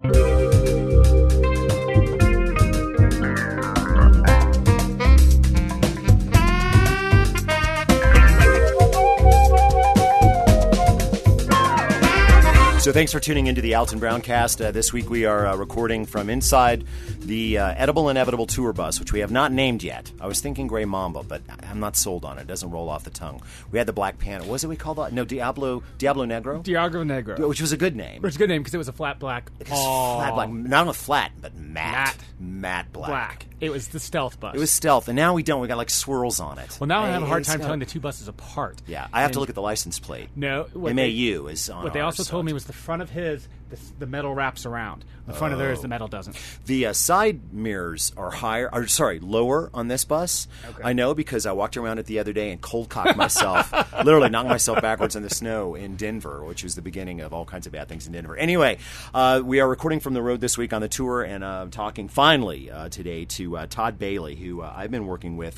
So thanks for tuning into the Alton Brown Cast. This week we are recording from inside the Edible Inevitable tour bus, which we have not named yet. I was thinking Grey Mamba, but I'm not sold on it. It doesn't roll off the tongue. We had the Black Panther. What was it we called that? No, Diablo Negro? Diablo Negro. Which was a good name. Which was a good name because it was a flat black. Flat black. Not only flat, but matte black. It was the stealth bus. It was stealth, and now we don't. We got like swirls on it. Well, now I have a hard time telling the two buses apart. Yeah, I have to look at the license plate. No. MAU is on What they also told me was the front of his, the metal wraps around. The front of theirs, the metal doesn't. The side mirrors are lower on this bus. Okay. I know because I walked around it the other day and cold cocked myself, literally knocked myself backwards in the snow in Denver, which was the beginning of all kinds of bad things in Denver. Anyway, we are recording from the road this week on the tour, and talking finally today to Todd Bailey, who I've been working with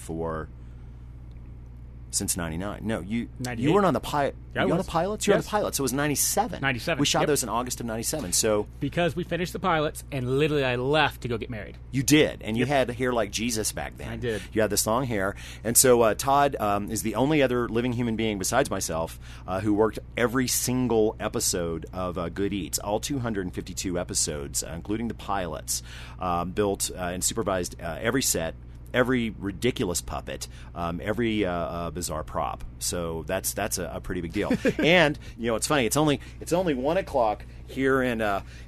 since 99. No, you weren't on the pilot. Yeah, you on the pilots? You're on the pilots. So it was 97. 97. We shot those in August of 97. So because we finished the pilots, and literally I left to go get married. You did, and you had hair like Jesus back then. I did. You had this long hair, and so Todd is the only other living human being besides myself who worked every single episode of Good Eats, all 252 episodes, including the pilots, built and supervised every set. Every ridiculous puppet, every bizarre prop. So that's a pretty big deal. And it's funny. It's only 1:00 here in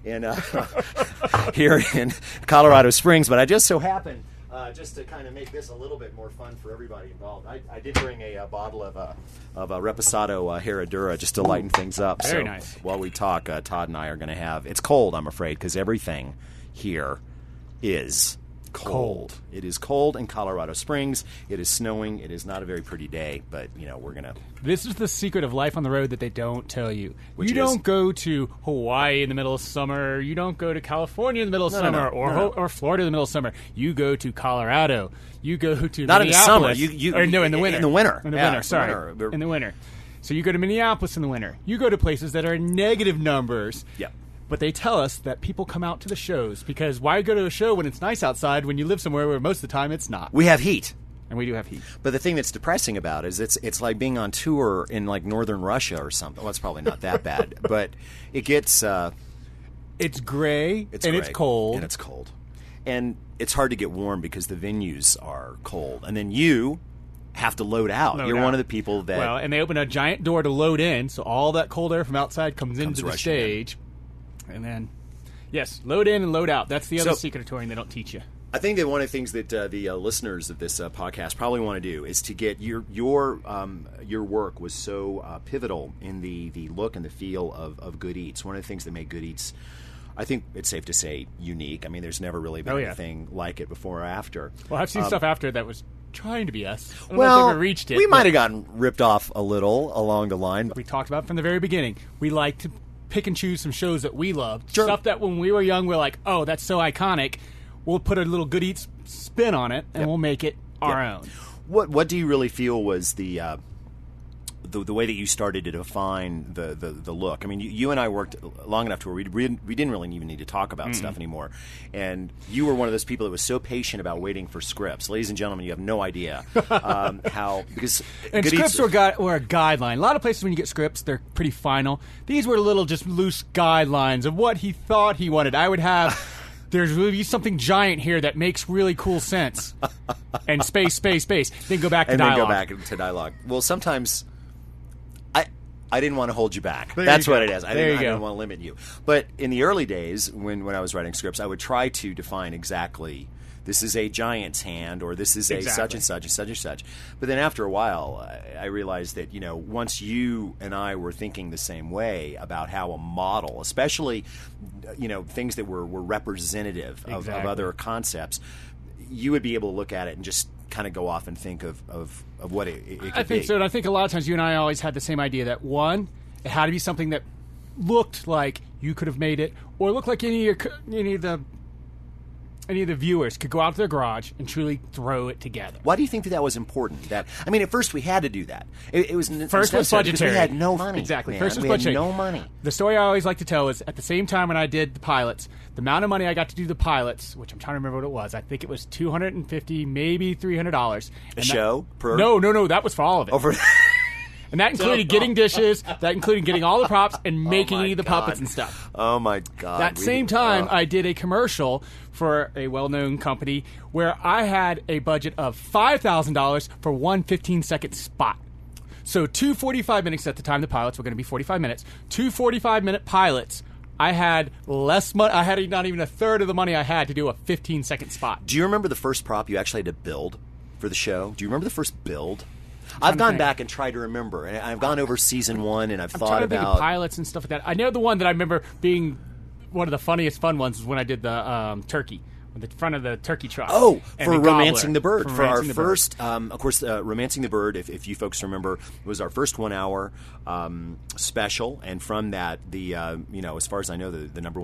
here in Colorado Springs. But I just so happen just to kind of make this a little bit more fun for everybody involved. I did bring a bottle of Reposado Herradura just to lighten things up. Very so nice. While we talk, Todd and I are going to have. It's cold, I'm afraid, because everything here is cold. It is cold in Colorado Springs. It is snowing. It is not a very pretty day, but we're gonna. This is the secret of life on the road that they don't tell you. Which you don't go to Hawaii in the middle of summer. You don't go to California in the middle of summer, or Florida in the middle of summer. You go to Colorado. You go to not in the summer. In the winter. In the winter. In the winter. So you go to Minneapolis in the winter. You go to places that are negative numbers. Yeah. But they tell us that people come out to the shows because why go to a show when it's nice outside when you live somewhere where most of the time it's not? We have heat. And we do have heat. But the thing that's depressing about it is it's like being on tour in like northern Russia or something. Well, it's probably not that bad. But it gets... it's gray, it's cold. And it's cold. And it's hard to get warm because the venues are cold. And then you have to load out. You're one of the people that... Well, and they open a giant door to load in, so all that cold air from outside comes into the stage. And then, yes, load in and load out. That's the other secret of touring they don't teach you. I think that one of the things that the listeners of this podcast probably want to do is to get your work was so pivotal in the look and the feel of Good Eats. One of the things that made Good Eats, I think it's safe to say, unique. I mean, there's never really been anything like it before or after. Well, I've seen stuff after that was trying to be us. I don't know if we reached it. We might have gotten ripped off a little along the line. We talked about it from the very beginning. We like to pick and choose some shows that we loved. Sure. Stuff that when we were young, we're like, oh, that's so iconic. We'll put a little Good Eats spin on it, and we'll make it our own. What do you really feel was the way that you started to define the look? I mean, you and I worked long enough to where we didn't really even need to talk about stuff anymore. And you were one of those people that was so patient about waiting for scripts. Ladies and gentlemen, you have no idea how... because and scripts were a guideline. A lot of places when you get scripts, they're pretty final. These were little just loose guidelines of what he thought he wanted. I would have... There's really something giant here that makes really cool sense. And space. Then go back to dialogue. And then go back to dialogue. Well, sometimes... I didn't want to hold you back. That's what it is. I didn't want to limit you. But in the early days, when I was writing scripts, I would try to define exactly, this is a giant's hand, or this is a such and such and such and such. But then after a while, I realized that, once you and I were thinking the same way about how a model, especially, things that were representative of other concepts, you would be able to look at it and just kind of go off and think of what it could be. I think so, and I think a lot of times you and I always had the same idea that, one, it had to be something that looked like you could have made it, or looked like any of the any of the viewers could go out to their garage and truly throw it together. Why do you think that was important? At first we had to do that. It was first was budgetary. We had no money. Exactly. Man. First was we budgetary. Had no money. The story I always like to tell is at the same time when I did the pilots, the amount of money I got to do the pilots, which I'm trying to remember what it was. I think it was $250, maybe $300. A show per? No. That was for all of it. Over. And that included getting dishes, that included getting all the props and making any of the puppets and stuff. Oh, my God. That same time, I did a commercial for a well-known company where I had a budget of $5,000 for one 15-second spot. So 2 45 minutes at the time, the pilots were going to be 45 minutes. 2 45-minute pilots, I had less money. I had not even a third of the money I had to do a 15-second spot. Do you remember the first prop you actually had to build for the show? Do you remember the first build? I've gone back and tried to remember, and I've gone over season 1, and I've thought about think of pilots and stuff like that. I know the one that I remember being one of the funniest fun ones was when I did the turkey. The front of the turkey truck. Oh, for Romancing the Bird. For our first, of course, Romancing the Bird, if you folks remember, was our first 1 hour special. And from that, as far as I know, the number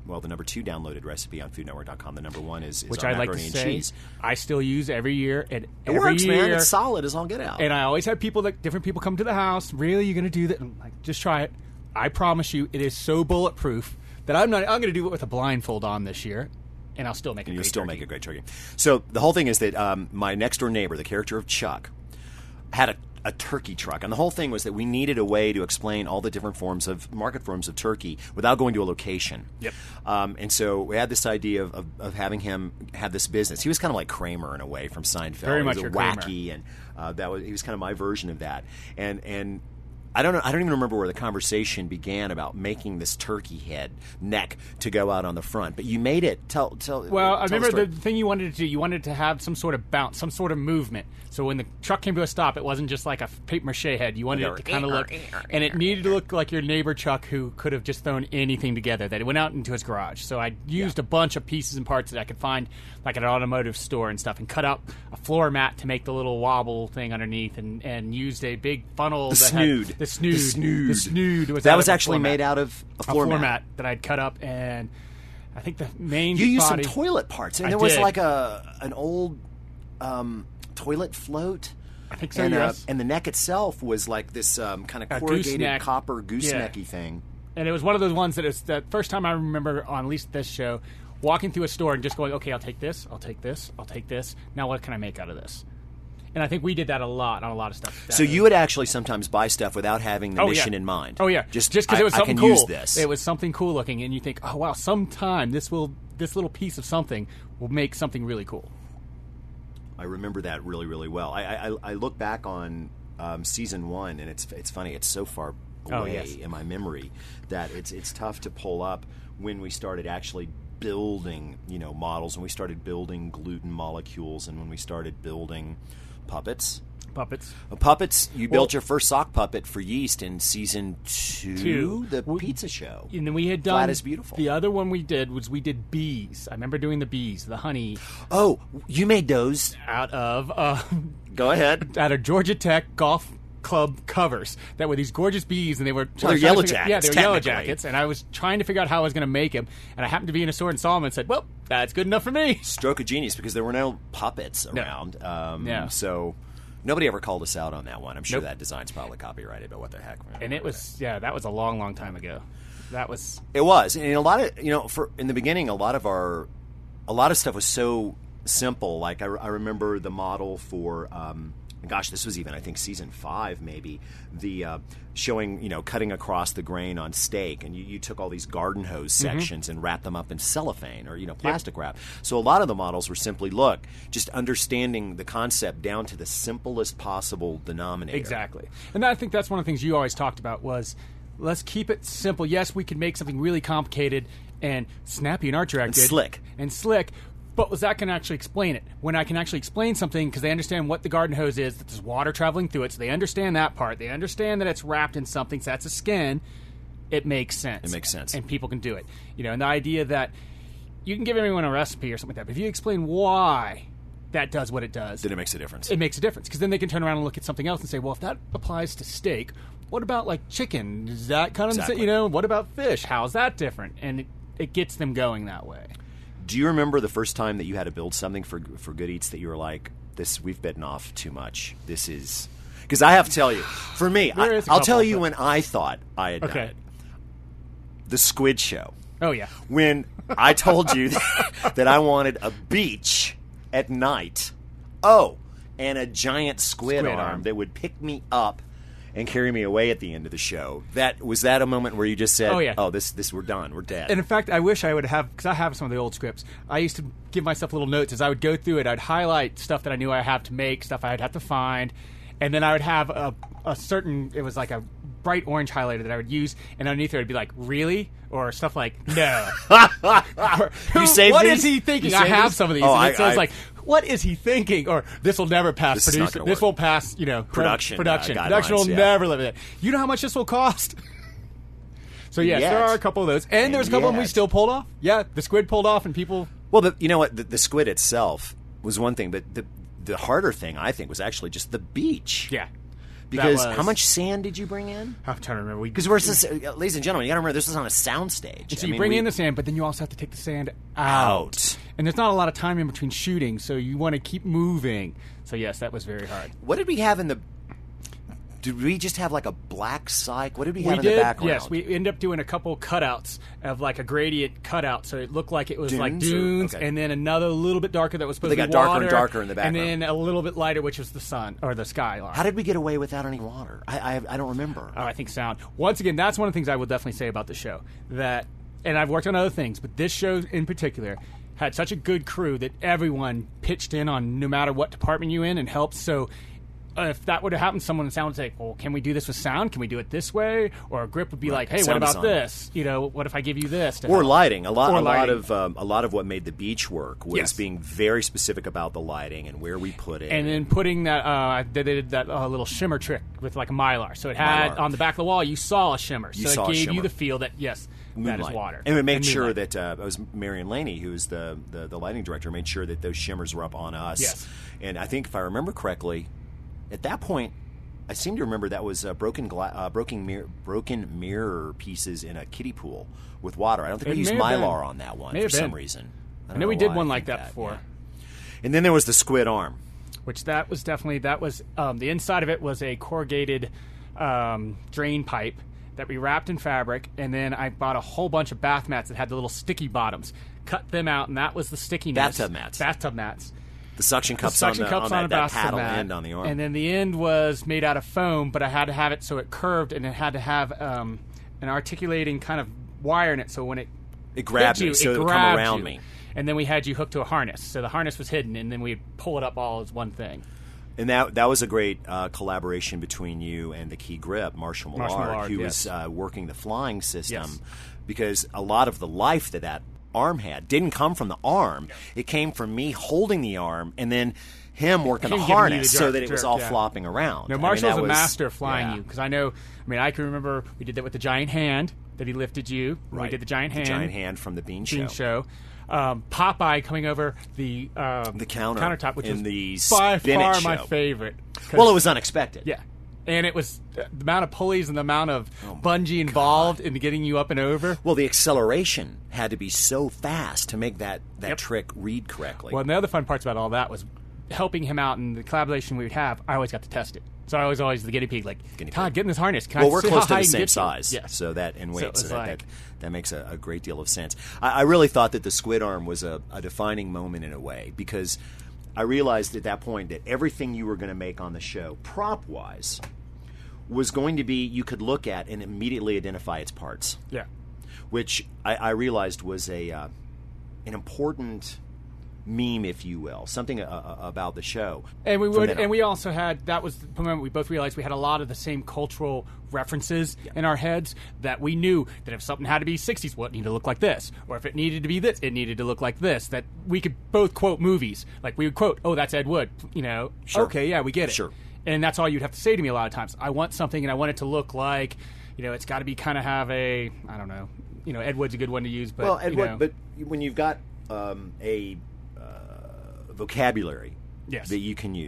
2 downloaded recipe on FoodNetwork.com, the number 1 is which our I like macaroni to and say, cheese. I still use every year. And it works, man. It's solid as all get out. And I always have different people come to the house. Really, you're going to do that? I'm like, just try it. I promise you, it is so bulletproof that I'm going to do it with a blindfold on this year. And I'll still make a great turkey. You'll still make a great turkey. So the whole thing is that my next-door neighbor, the character of Chuck, had a turkey truck. And the whole thing was that we needed a way to explain all the different market forms of turkey without going to a location. Yep. And so we had this idea of having him have this business. He was kind of like Kramer in a way from Seinfeld. Very much your wacky, Kramer. And he was kind of my version of that. And I don't even remember where the conversation began about making this turkey head neck to go out on the front. But you made it. Tell. Well, I remember the thing you wanted to do. You wanted to have some sort of bounce, some sort of movement. So when the truck came to a stop, it wasn't just like a paper mache head. You wanted it to kind of look, and it needed to look like your neighbor Chuck, who could have just thrown anything together. That it went out into his garage. So I used a bunch of pieces and parts that I could find, like at an automotive store and stuff, and cut up a floor mat to make the little wobble thing underneath, and used a big funnel. The snood. The snood was actually made out of a floor mat that I'd cut up, and I think the main you used body, some toilet parts, and there was like an old toilet float. I think so. And, yes. And the neck itself was like this kind of corrugated copper goosenecky thing. And it was one of those ones that is the first time I remember on at least this show walking through a store and just going, okay, I'll take this, I'll take this, I'll take this. Now what can I make out of this? And I think we did that a lot on a lot of stuff. So you would actually sometimes buy stuff without having the mission in mind. Oh yeah, just because it was something cool. Use this. It was something cool looking, and you think, oh wow, sometime this little piece of something will make something really cool. I remember that really, really well. I look back on season 1, and it's funny. It's so far away in my memory that it's tough to pull up when we started actually building models, and we started building gluten molecules, and when we started building puppets. You built your first sock puppet for Yeast in season 2, the pizza show. And then we had done Flat is Beautiful. The other one we did bees. I remember doing the bees, the honey. Oh, you made those out of go ahead. Out of Georgia Tech golf club covers that were these gorgeous bees, and they were they're yellow jackets. Yeah, they were yellow jackets, and I was trying to figure out how I was going to make them, and I happened to be in a store and saw them and said, well, that's good enough for me. Stroke of genius, because there were no puppets around. So nobody ever called us out on that one. I'm sure that design's probably copyrighted, but what the heck. And it was, that was a long, long time ago. It was. And a lot of, in the beginning, a lot of stuff was so simple. Like I remember the model for, this was even, I think, season 5 maybe, the showing, cutting across the grain on steak, and you took all these garden hose sections and wrapped them up in cellophane or, plastic wrap. So a lot of the models were simply, just understanding the concept down to the simplest possible denominator. Exactly. And I think that's one of the things you always talked about was, let's keep it simple. Yes, we could make something really complicated and snappy and Art Direct and slick, but was that going to actually explain it? When I can actually explain something, because they understand what the garden hose is, that there's water traveling through it, so they understand that part. They understand that it's wrapped in something, so that's a skin. It makes sense. And people can do it. And the idea that you can give everyone a recipe or something like that, but if you explain why that does what it does, then it makes a difference. It makes a difference, because then they can turn around and look at something else and say, well, if that applies to steak, what about like chicken? Is that kind of, what about fish? How's that different? And it gets them going that way. Do you remember the first time that you had to build something for Good Eats that you were like, we've bitten off too much. This is... Because I have to tell you, for me, I'll tell you when I thought I had done it. The Squid Show. Oh, yeah. When I told you that I wanted a beach at night. Oh, and a giant squid arm that would pick me up and carry me away at the end of the show. Was that a moment where you just said, "Oh yeah, this we're done, we're dead." And in fact, I wish I would have, because I have some of the old scripts. I used to give myself little notes as I would go through it. I'd highlight stuff that I knew I had to make, stuff I'd have to find, and then I would have a certain. It was like a bright orange highlighter that I would use, and underneath it would be like, "Really?" or stuff like, "No." You saved What these? is he thinking? I have some of these, and it says like, "What is he thinking?" Or "This will never pass production. This will pass, production. Production will never live it. You know how much this will cost?" So yes, there are a couple of those, and there's a couple of them we still pulled off. Yeah, the squid pulled off, and people. Well, you know what? The squid itself was one thing, but the harder thing I think was actually just the beach. Yeah. Because how much sand did you bring in? I'm trying to remember. Because ladies and gentlemen, you got to remember this was on a soundstage. So you bring in the sand, but then you also have to take the sand out. And there's not a lot of time in between shooting, so you want to keep moving. So yes, that was very hard. What did we have in the? Did we just have like a black cyc? What did we have in the background? Yes, we ended up doing a couple cutouts of like a gradient cutout, so it looked like it was like dunes, and then another little bit darker that was supposed to be water. They got darker and darker in the background. And then a little bit lighter, which was the sun, or the skyline. How did we get away without any water? I don't remember. Oh, I think sound. Once again, that's one of the things I would definitely say about the show. And I've worked on other things, but this show in particular had such a good crew that everyone pitched in on no matter what department you in and helped, so... if that would have happened, someone in sound would say, "Well, can we do this with sound? Can we do it this way?" Or a grip would be like, "Hey, what about this? What if I give you this?" Or lighting. A lot of what made the beach work was being very specific about the lighting and where we put it, and then putting that they did that little shimmer trick with like a mylar. So it had on the back of the wall, you saw a shimmer. So it gave you the feel that Moonlight. That is water. And we made sure that it was Marion Laney, who is the lighting director, made sure that those shimmers were up on us. Yes. And I think if I remember correctly. At that point, I seem to remember that was broken mirror pieces in a kiddie pool with water. I don't think we used Mylar on that one for some reason. I know we did one like that before. Yeah. And then there was the squid arm. Which the inside of it was a corrugated drain pipe that we wrapped in fabric, and then I bought a whole bunch of bath mats that had the little sticky bottoms. Cut them out, and that was the stickiness. Bathtub mats. The suction cups on that paddle end on the arm. And then the end was made out of foam, but I had to have it so it curved, and it had to have an articulating kind of wire in it, so when it grabbed me, so it would come around me. And then we had you hooked to a harness. So the harness was hidden, and then we'd pull it up all as one thing. And that was a great collaboration between you and the key grip, Marshall Millard, who was working the flying system, because a lot of the life that arm had didn't come from the arm. It came from me holding the arm and then him working the harness so that it was all flopping around. No, Marshall's a master of flying you, because I can remember we did that with the giant hand that he lifted you. Right. We did the giant hand. The giant hand from the Bean Show. Popeye coming over the countertop, which was by far my favorite. Well, it was unexpected. Yeah. And it was the amount of pulleys and the amount of bungee involved in getting you up and over. Well, the acceleration had to be so fast to make that trick read correctly. Well, and the other fun parts about all that was helping him out, and the collaboration we would have, I always got to test it. So I was always the guinea pig, Todd, get in this harness. We're close to the same size, so that and weight, so that makes a great deal of sense. I really thought that the squid arm was a defining moment in a way, because I realized at that point that everything you were going to make on the show, prop-wise, was going to be you could look at and immediately identify its parts. Yeah. Which I realized was an important meme, if you will, something about the show. And we also had, that was the moment we both realized we had a lot of the same cultural references in our heads, that we knew that if something had to be 60s, well, it needed to look like this. Or if it needed to be this, it needed to look like this. That we could both quote movies. Like we would quote, "Oh, that's Ed Wood." Sure. Okay, yeah, we get it. Sure. And that's all you'd have to say to me a lot of times. I want something, and I want it to look like, it's got to be kind of have a, I don't know, Ed Wood's a good one to use. But, Ed Wood, but when you've got a vocabulary that you can use,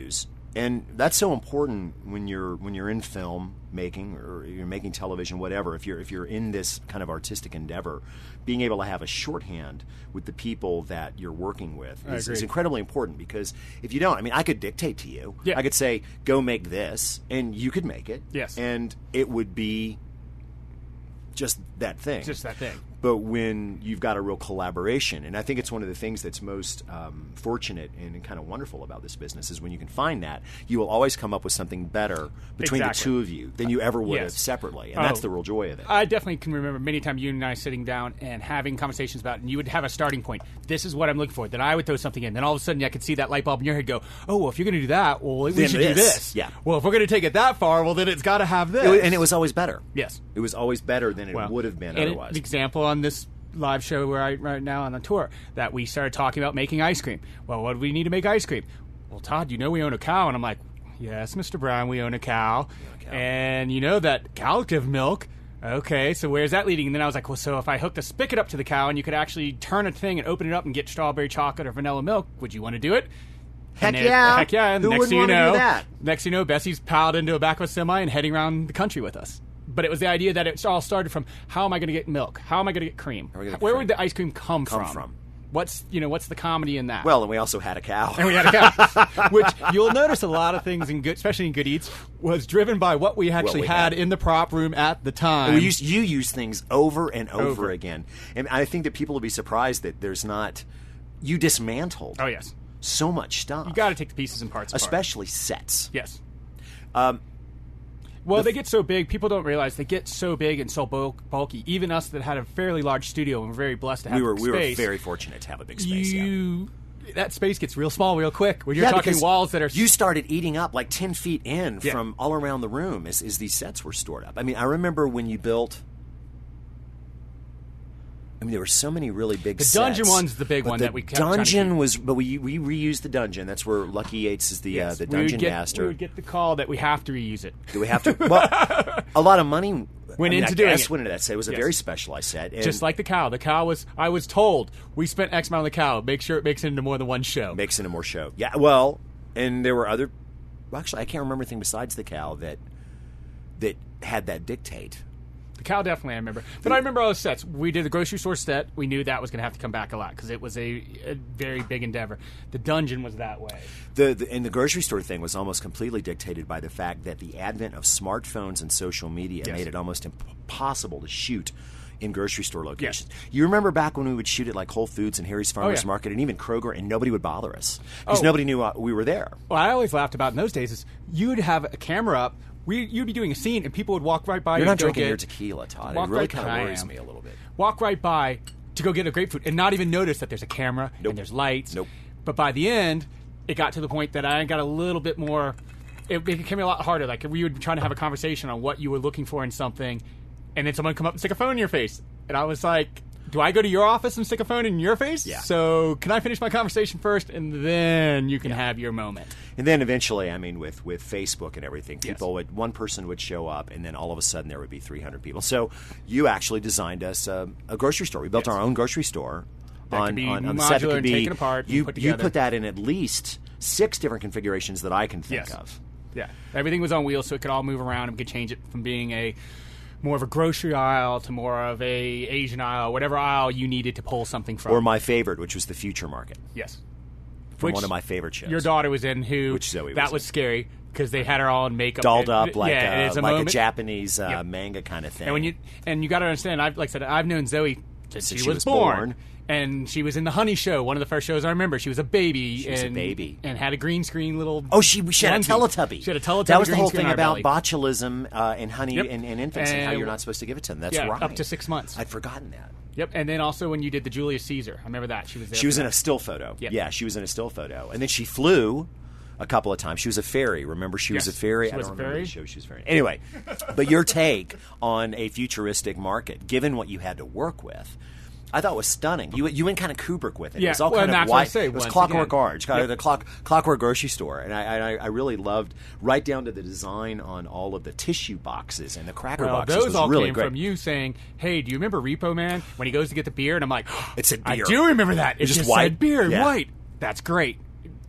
And that's so important when you're in film making or you're making television, whatever. If you're in this kind of artistic endeavor, being able to have a shorthand with the people that you're working with is incredibly important, because if you don't, I mean, I could dictate to you. Yeah. I could say, go make this, and you could make it. Yes. And it would be just that thing. Just that thing. But when you've got a real collaboration, and I think it's one of the things that's most fortunate and kind of wonderful about this business is when you can find that, you will always come up with something better between the two of you than you ever would have separately. And that's the real joy of it. I definitely can remember many times you and I sitting down and having conversations about it, and you would have a starting point. This is what I'm looking for. Then I would throw something in. Then all of a sudden I could see that light bulb in your head go, oh, well, if you're going to do that, well, we should do this. Yeah. Well, if we're going to take it that far, well, then it's got to have this. And it was always better. Yes. It was always better than it would have been otherwise. An example on this live show right now on the tour that we started talking about making ice cream. Well, what do we need to make ice cream? Well, Todd, you know we own a cow. And I'm like, yes, Mr. Brown, we own a cow. And you know that cow give milk. Okay, so where's that leading? And then I was like, well, so if I hooked a spigot up to the cow and you could actually turn a thing and open it up and get strawberry chocolate or vanilla milk, would you want to do it? Heck yeah. Heck yeah. And Who next wouldn't thing you want to know, do that? Next thing you know, Bessie's piled into a back of a semi and heading around the country with us. But it was the idea that it all started from, how am I going to get milk? How am I going to get cream? Where would the ice cream come from? What's the comedy in that? Well, and we also had a cow. And we had a cow. Which you'll notice a lot of things in especially in Good Eats, was driven by what we actually had in the prop room at the time. You use things over and over again. And I think that people will be surprised that there's not... You dismantled so much stuff. You got to take the pieces and parts apart. Especially sets. Yes. Well, they get so big, people don't realize they get so big and so bulky. Even us that had a fairly large studio and we're very blessed to have space. We were very fortunate to have a big space, That space gets real small real quick. When you're talking walls that are... You started eating up like 10 feet in from all around the room as these sets were stored up. I mean, I remember when you built... I mean, there were so many really big sets. The dungeon one's the big one that we kept trying to keep. But we reused the dungeon. That's where Lucky Yates is the dungeon master. We would get the call that we have to reuse it. Do we have to? Well, a lot of money went into doing it. Went into that set. It was a very specialized set. And just like the cow. The cow was, I was told, we spent X amount on the cow. Make sure it makes it into more than one show. Makes it into more show. Yeah, well, and there were other... Well, actually, I can't remember anything besides the cow that had that dictate. The cow, definitely, I remember. But I remember all the sets. We did the grocery store set. We knew that was going to have to come back a lot because it was a very big endeavor. The dungeon was that way. And the grocery store thing was almost completely dictated by the fact that the advent of smartphones and social media made it almost impossible to shoot in grocery store locations. Yes. You remember back when we would shoot at like Whole Foods and Harry's Farmers Market and even Kroger, and nobody would bother us because nobody knew we were there. Well, I always laughed about in those days is you'd have a camera up. You'd be doing a scene, and people would walk right by you. You're not drinking your tequila, Todd. It really kind of worries me a little bit. Walk right by to go get a grapefruit and not even notice that there's a camera and there's lights. But by the end, it got to the point that I got a little bit more... It became a lot harder. Like, we would be trying to have a conversation on what you were looking for in something, and then someone would come up and stick a phone in your face. And I was like... Do I go to your office and stick a phone in your face? Yeah. So can I finish my conversation first, and then you can have your moment? And then eventually, I mean, with Facebook and everything, one person would show up, and then all of a sudden there would be 300 people. So you actually designed us a grocery store. We built our own grocery store on the set that could be taken apart. You put that in at least 6 different configurations that I can think of. Yeah, everything was on wheels, so it could all move around, and we could change it from being more of a grocery aisle to more of a Asian aisle, whatever aisle you needed to pull something from. Or my favorite, which was the Future Market. Yes. From one of my favorite shows. Your daughter was in, which Zoe was scary because they had her all in makeup. Dolled up like a Japanese manga kind of thing. And you got to understand, I've known Zoe since she was born. And she was in the Honey Show, one of the first shows I remember. She was a baby. And had a green screen little... Oh, she had a Teletubby. She had a Teletubby. That was the whole thing about botulism and honey and infants and how you're not supposed to give it to them. That's right. Up to 6 months. I'd forgotten that. Yep, and then also when you did the Julius Caesar. I remember that. She was there. She was in a still photo. Yep. Yeah, she was in a still photo. And then she flew a couple of times. She was a fairy. Remember she was a fairy? I don't remember the show she was a fairy. Anyway, but your take on a futuristic market, given what you had to work with, I thought was stunning. You went kind of Kubrick with it. Yeah, it was all kind of white. It was Clockwork Orange, kind of the Clockwork grocery store, and I really loved right down to the design on all of the tissue boxes and the cracker boxes. Those was all really came great. From you saying, "Hey, do you remember Repo Man when he goes to get the beer?" And I'm like, "It said beer." I do remember that. It just white said beer and white. That's great.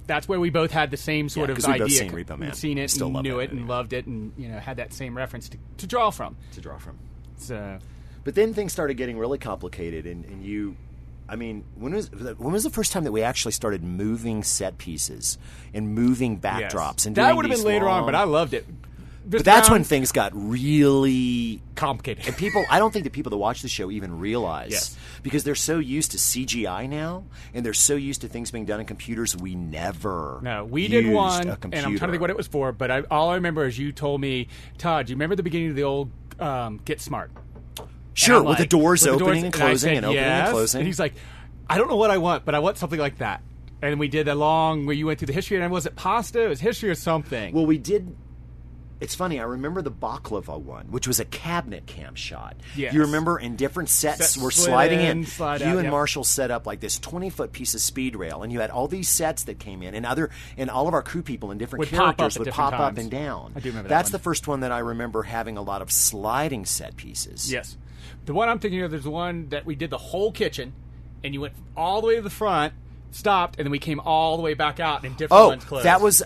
that's where we both had the same sort of idea. We both seen Repo Man. Seen it, Still and knew it, and loved it, and had that same reference to draw from. So, but then things started getting really complicated, and you. I mean, when was the first time that we actually started moving set pieces and moving backdrops? And that would have been later on, but I loved it. But that's when things got really complicated. And I don't think the people that watch the show even realize, because they're so used to CGI now, and they're so used to things being done in computers. We never we did one, and I'm trying to think what it was for, but all I remember is you told me, Todd, do you remember the beginning of the old Get Smart? Sure, with the doors opening and closing and opening and closing. And he's like, I don't know what I want, but I want something like that. And we did a long where you went through the history, and was it pasta? It was history or something. Well, we did. It's funny, I remember the baklava one, which was a cabinet cam shot. Yes. You remember, in different sets were sliding in. You and Marshall set up like this 20-foot piece of speed rail, and you had all these sets that came in, and all of our crew people and different characters would pop up and down. I do remember that. That's the first one that I remember having a lot of sliding set pieces. Yes. The one I'm thinking of, there's one that we did the whole kitchen, and you went all the way to the front, stopped, and then we came all the way back out, and different ones closed. That was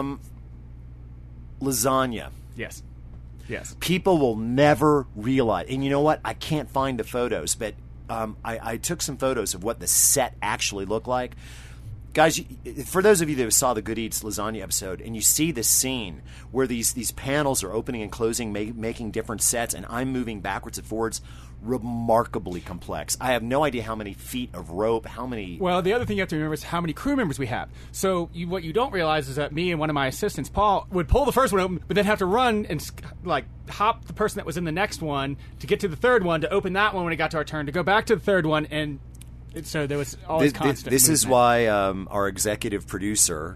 lasagna. Yes. People will never realize. And you know what? I can't find the photos, but I took some photos of what the set actually looked like. Guys, for those of you that saw the Good Eats lasagna episode, and you see this scene where these panels are opening and closing, making different sets, and I'm moving backwards and forwards, remarkably complex. I have no idea how many feet of rope, how many... Well, the other thing you have to remember is how many crew members we have. So what you don't realize is that me and one of my assistants, Paul, would pull the first one open, but then have to run and hop the person that was in the next one to get to the third one, to open that one when it got to our turn, to go back to the third one, and... So there was always constant This movement. is why our executive producer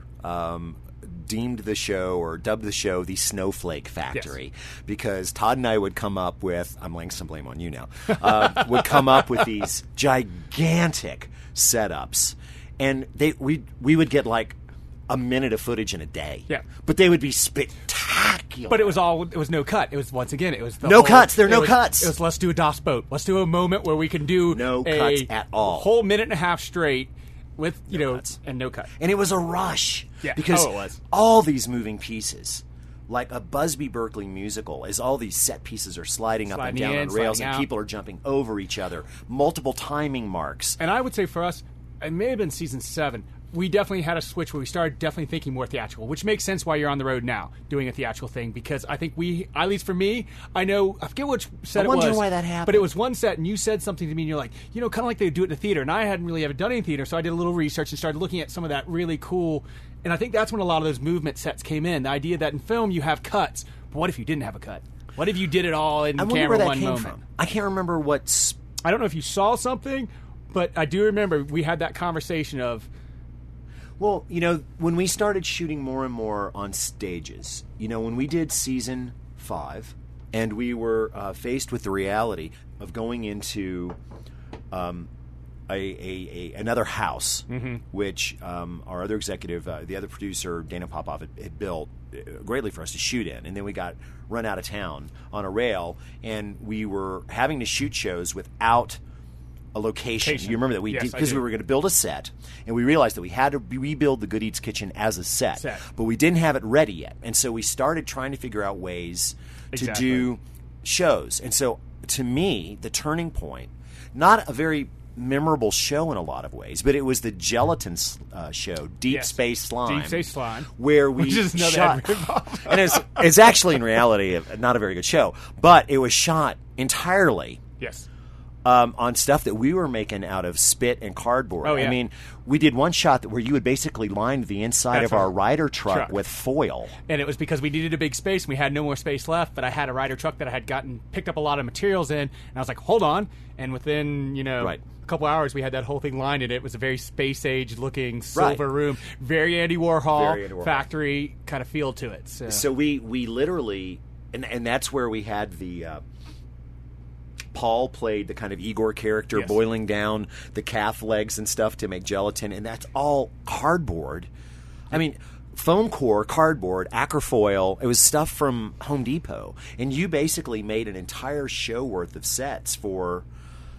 deemed the show, or dubbed the show, the Snowflake Factory, because Todd and I would come up with, I'm laying some blame on you now, would come up with these gigantic setups, and we would get like a minute of footage in a day. Yeah. But they would be spectacular. But it was no cut. It was, once again, it was no cuts. There are no cuts. It was, let's do a DOS boat. Let's do a moment where we can do no cuts at all. Whole minute and a half straight with, cuts. And no cut. And it was a rush. Yeah. Because it was. All these moving pieces, like a Busby Berkeley musical, as all these set pieces are sliding up and down on rails, and people are jumping over each other, multiple timing marks. And I would say for us, it may have been season 7, we definitely had a switch where we started definitely thinking more theatrical, which makes sense why you're on the road now doing a theatrical thing, because I think at least for me, I forget which set it was. I wonder why that happened. But it was one set, and you said something to me, and you're like, kind of like they do it in the theater, and I hadn't really ever done any theater, so I did a little research and started looking at some of that really cool, and I think that's when a lot of those movement sets came in, the idea that in film you have cuts, but what if you didn't have a cut? What if you did it all in camera one moment? From. I can't remember I don't know if you saw something, but I do remember we had that conversation of... Well, when we started shooting more and more on stages, when we did season 5, and we were faced with the reality of going into another house, which our other executive, the other producer, Dana Popov, had built greatly for us to shoot in. And then we got run out of town on a rail, and we were having to shoot shows without a location. You remember that because we were going to build a set, and we realized that we had to rebuild the Good Eats kitchen as a set, but we didn't have it ready yet, and so we started trying to figure out ways to do shows. And so, to me, the turning point, not a very memorable show in a lot of ways, but it was the gelatin show, Deep Space Slime. Deep Space Slime, where we shot, and it's actually in reality not a very good show, but it was shot entirely. Yes. On stuff that we were making out of spit and cardboard. Oh, yeah. I mean, we did one shot where you had basically lined the inside of our Ryder truck with foil. And it was because we needed a big space, and we had no more space left, but I had a Ryder truck that I had picked up a lot of materials in, and I was like, hold on. And within, a couple hours, we had that whole thing lined, and it was a very space-age looking silver room. Very Andy Warhol factory kind of feel to it. So we literally, and that's where we had the... Paul played the kind of Igor character, boiling down the calf legs and stuff to make gelatin, and that's all cardboard. I mean, foam core, cardboard, Acrofoil. It was stuff from Home Depot, and you basically made an entire show worth of sets for,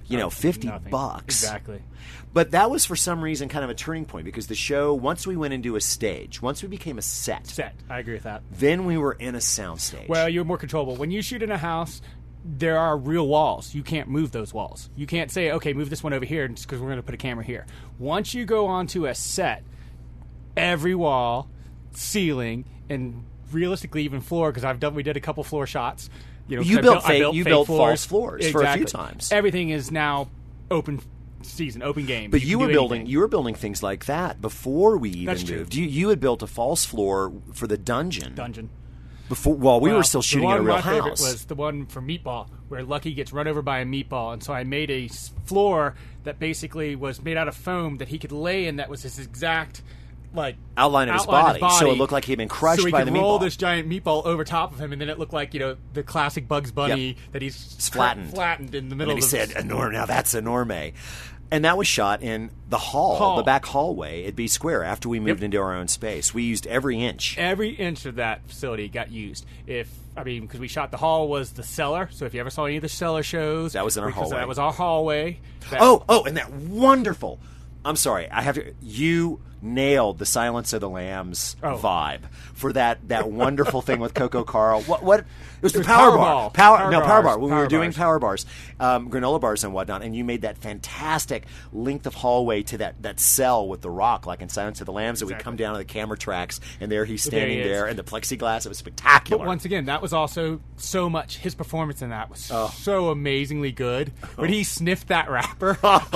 $50. Exactly. But that was for some reason kind of a turning point because the show, once we went into a stage, once we became a set, I agree with that. then we were in a sound stage. Well, you're more controllable. When you shoot in a house, there are real walls. You can't move those walls. You can't say, okay, move this one over here because we're going to put a camera here. Once you go onto a set, every wall, ceiling, and realistically even floor, because we did a couple floor shots. You built false floors for a few times. Everything is now open season, open game. But you were building things like that before we even moved. You had built a false floor for the dungeon. Before, we were still shooting in a real house. My favorite was the one for Meatball, where Lucky gets run over by a meatball, and so I made a floor that basically was made out of foam that he could lay in. That was his exact outline of his body, so it looked like he'd been crushed by the meatball. So he could roll this giant meatball over top of him, and then it looked like the classic Bugs Bunny that he's flattened in the middle. And he said, "Enorme." Now that's enorme. And that was shot in the the back hallway at B Square after we moved into our own space. We used every inch. Every inch of that facility got used. Because we shot the hall was the cellar. So if you ever saw any of the cellar shows, that was in our hallway. That was our hallway. And that wonderful. I'm sorry. You nailed the Silence of the Lambs vibe for that wonderful thing with Coco Carl. What? It was the Power Bar. Power Bar. When we were doing Power Bars, granola bars and whatnot, and you made that fantastic length of hallway to that cell with the rock, like in Silence of the Lambs, that we come down to the camera tracks, and there he's standing there, and the plexiglass. It was spectacular. But once again, that was also so much. His performance in that was so amazingly good. When he sniffed that wrapper,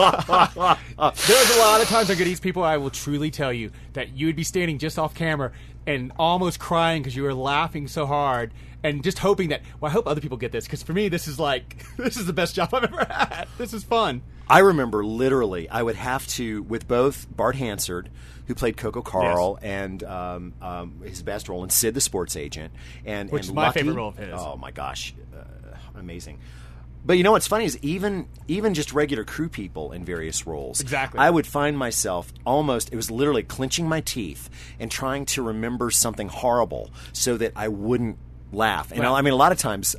there was a lot of times on Good Eats People, I will truly tell you that you would be standing just off camera and almost crying because you were laughing so hard and just hoping that, I hope other people get this, because for me, this is the best job I've ever had. This is fun. I remember literally I would have to, with both Bart Hansard, who played Coco Carl, and his best role, and Sid the sports agent, which is my Lucky, favorite role of his. Oh my gosh, amazing. But you know what's funny is even just regular crew people in various roles. Exactly. I would find myself it was literally clenching my teeth and trying to remember something horrible so that I wouldn't laugh. And a lot of times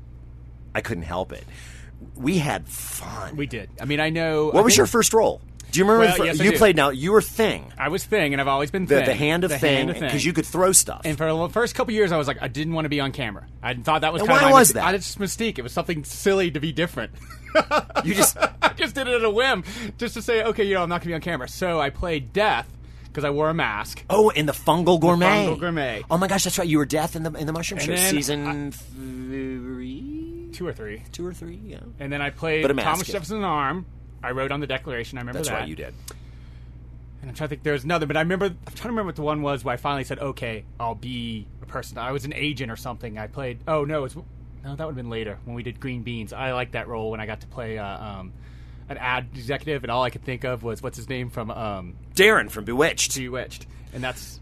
I couldn't help it. We had fun. We did. I know. What was your first role? Do you remember? You played. Now you were Thing. I was Thing, and I've always been Thing. The hand of Thing, because you could throw stuff. And for the first couple years, I was like, I didn't want to be on camera. I thought that was kind of why was that? I just mystique. It was something silly to be different. I just did it at a whim, just to say, okay, I'm not going to be on camera. So I played Death because I wore a mask. Oh, in the Fungal Gourmet. The Fungal Gourmet. Oh my gosh, that's right. You were Death in the Mushroom Show, season 2 or 3. 2 or 3, yeah. And then I played Thomas Jefferson's Arm. I wrote on the Declaration. I remember that. That's right, you did. And I'm trying to think. There's another, but I'm trying to remember what the one was where I finally said, "Okay, I'll be a person." I was an agent or something. I played. Oh no, that would have been later when we did Green Beans. I liked that role when I got to play an ad executive, and all I could think of was what's his name from Darren from Bewitched. And that's.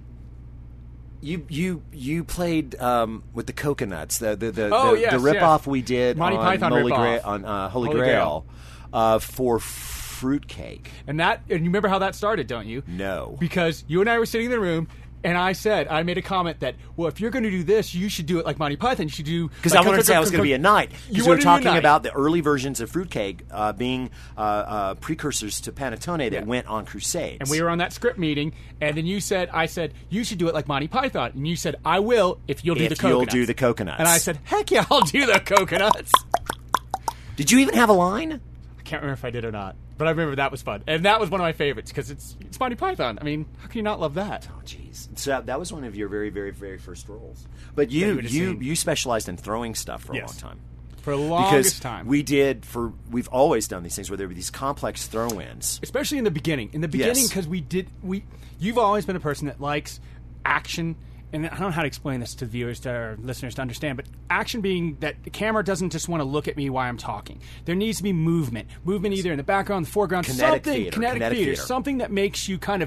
You played with the coconuts, the yes, ripoff we did Monty on Python Holy Grail for fruitcake. And you remember how that started, don't you? No. Because you and I were sitting in the room, and I made a comment that, well, if you're going to do this, you should do it like Monty Python. You should do... Because I wanted to say I was going to be a knight. Because we were talking about the early versions of fruitcake being precursors to panettone that went on crusades. And we were on that script meeting, and then I said, you should do it like Monty Python. And you said, I will if you'll do the coconuts. If you'll do the coconuts. And I said, heck yeah, I'll do the coconuts. Did you even have a line? I can't remember if I did or not. But I remember that was fun. And that was one of my favorites because it's Monty Python. How can you not love that? Oh, jeez. So that was one of your very, very, very first roles. But you specialized in throwing stuff for a long time. For the longest time. We've always done these things where there were these complex throw-ins. Especially in the beginning. Because you've always been a person that likes action. And I don't know how to explain this to viewers, to our listeners to understand, but action being that the camera doesn't just want to look at me while I'm talking. There needs to be movement. Movement either in the background, the foreground, kinetic theater. Something that makes you kind of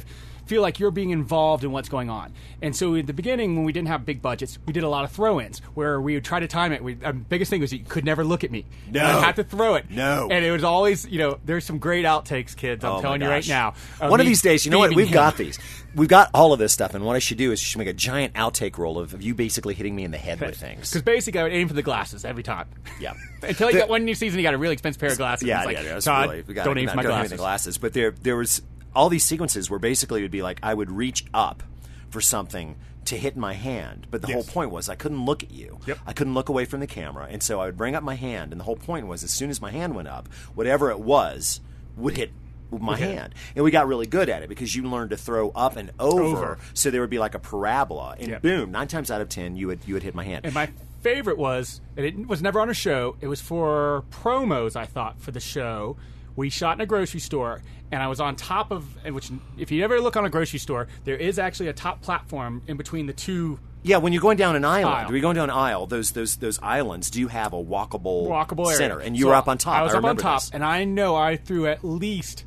feel like you're being involved in what's going on. And so at the beginning, when we didn't have big budgets, we did a lot of throw-ins where we would try to time it. The biggest thing was you could never look at me. No. I had to throw it. No. And it was always, there's some great outtakes, kids. I'm telling you right now. One of these days, you know what? We've got these. We've got all of this stuff, and what I should do is just make a giant outtake roll of you basically hitting me in the head with things. Because basically, I would aim for the glasses every time. Yeah. Until you got one new season, you got a really expensive pair of glasses. Yeah, it's yeah. Todd, Really, don't aim for my glasses. The glasses. But there was all these sequences where basically it would be like I would reach up for something to hit my hand, but the whole point was I couldn't look at you. Yep. I couldn't look away from the camera, and so I would bring up my hand, and the whole point was as soon as my hand went up, whatever it was would hit my hand. And we got really good at it because you learned to throw up and over. So there would be like a parabola, and boom, 9 times out of 10 you would hit my hand. And my favorite was, and it was never on a show, it was for promos, I thought, for the show. We shot in a grocery store, and I was on top of, which if you ever look on a grocery store, there is actually a top platform in between the two. Yeah, when you're going down an island, when you're going down an aisle, those islands do have a walkable center, area. and you were up on top. I was up on top, this. and I know I threw at least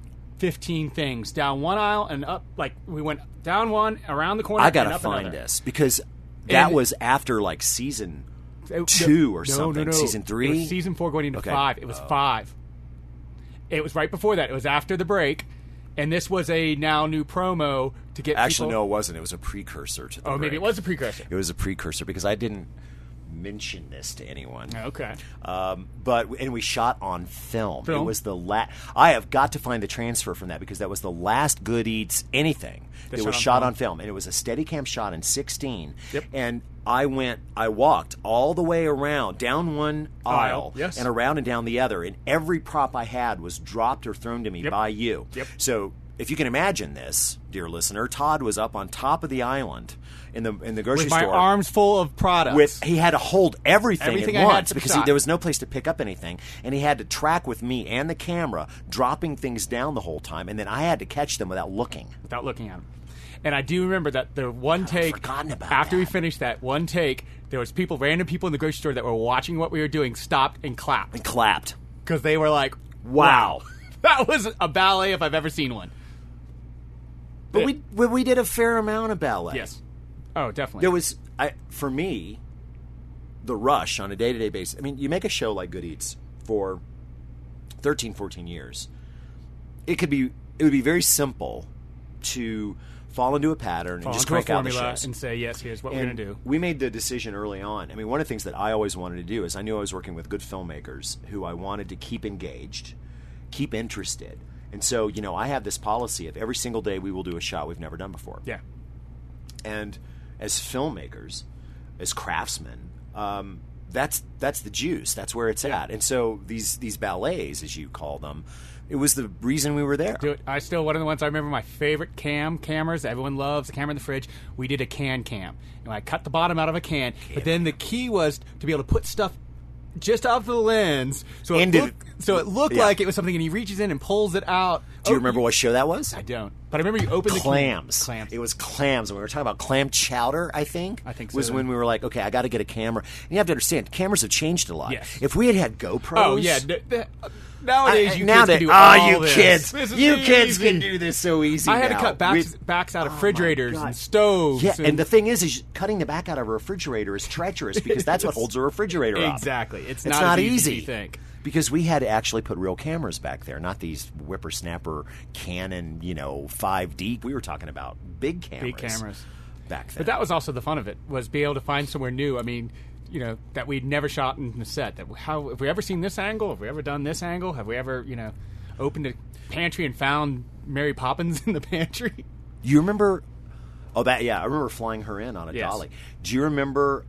15 things down one aisle and up. Like we went down one, around the corner. I gotta and up find another. this because that was after like season 2 or something. No. Season 3, it was season 4 going into 5. It was 5. It was right before that. It was after the break, and this was a now new promo to get. Actually, no, it wasn't. It was a precursor to the break. Maybe it was a precursor. It was a precursor because I didn't mention this to anyone. Okay. And we shot on film. It was the last. I have got to find the transfer from that because that was the last Good Eats anything that was shot on film, and it was a Steadicam shot in 16. Yep. And I walked all the way around down one aisle and around and down the other, and every prop I had was dropped or thrown to me by you. Yep. So if you can imagine this, dear listener, Todd was up on top of the island in the grocery with store. my arms full of products. He had to hold everything at once because shot. There was no place to pick up anything, and he had to track with me and the camera, dropping things down the whole time, and then I had to catch them without looking. Without looking at them. And I do remember that the one take after we finished that one take, there was random people in the grocery store that were watching what we were doing, stopped and clapped. Because they were like, wow. That was a ballet if I've ever seen one. But we did a fair amount of ballet. Yes. Oh, definitely. There was, for me, the rush on a day-to-day basis. I mean, you make a show like Good Eats for 13, 14 years. It would be very simple to fall into a pattern and just crank out the shows and say, yes, here's what we're going to do. We made the decision early on. I mean, one of the things that I always wanted to do is I knew I was working with good filmmakers who I wanted to keep engaged, keep interested. And so, I have this policy of every single day we will do a shot we've never done before. Yeah. And as filmmakers, as craftsmen, that's the juice. That's where it's at. And so these ballets, as you call them, it was the reason we were there. Dude, one of the ones I remember, my favorite cameras everyone loves, the camera in the fridge. We did a can. And I cut the bottom out of a can. But then the key was to be able to put stuff just off the lens, so it looked like it was something, and he reaches in and pulls it out. Do you remember what show that was? I don't. But I remember you opened clams. the It was clams. When we were talking about clam chowder, I think so. Was when we were like, okay, I got to get a camera. And you have to understand, cameras have changed a lot. Yes. If we had GoPros... Oh, yeah. Nowadays, kids can do all this. Kids can do this so easy. I had to cut backs out of refrigerators and stoves. Yeah, and the thing is cutting the back out of a refrigerator is treacherous because that's what holds a refrigerator up. Exactly. It's not easy easy. as you think. Because we had to actually put real cameras back there, not these whippersnapper Canon, 5D. We were talking about big cameras back then. But that was also the fun of it, was be able to find somewhere new. I mean, that we'd never shot in the set. Have we ever seen this angle? Have we ever done this angle? Have we ever, opened a pantry and found Mary Poppins in the pantry? You remember? I remember flying her in on a dolly. Do you remember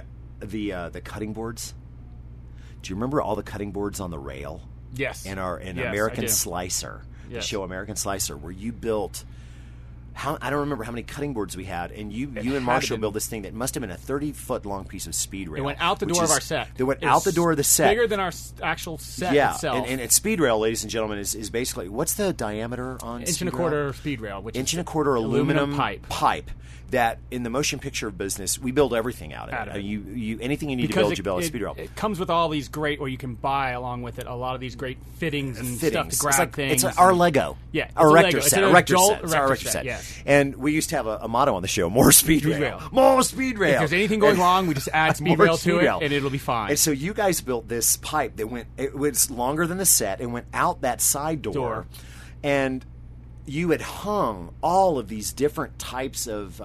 the cutting boards? Do you remember all the cutting boards on the rail? Yes. And American Slicer, the show American Slicer, where you built I don't remember how many cutting boards we had, and you and Marshall built this thing that must have been a 30-foot long piece of speed rail. It went out the door of our set. It went out the door of the set. Bigger than our actual set itself. And speed rail, ladies and gentlemen, is basically, what's the diameter on inch and a quarter speed rail, which inch and a quarter aluminum pipe. That in the motion picture business, we build everything out of it. You anything you need to build, you build a speed rail. It comes with all these great, or you can buy along with it a lot of these great fittings and stuff to grab things. It's our Lego. Yeah, our Erector set. Erector set. Yes. And we used to have a motto on the show: more speed rail. More speed rail. If there's anything going wrong, we just add speed rail to it, and it'll be fine. And so you guys built this pipe that it was longer than the set and went out that side door. And you had hung all of these different types of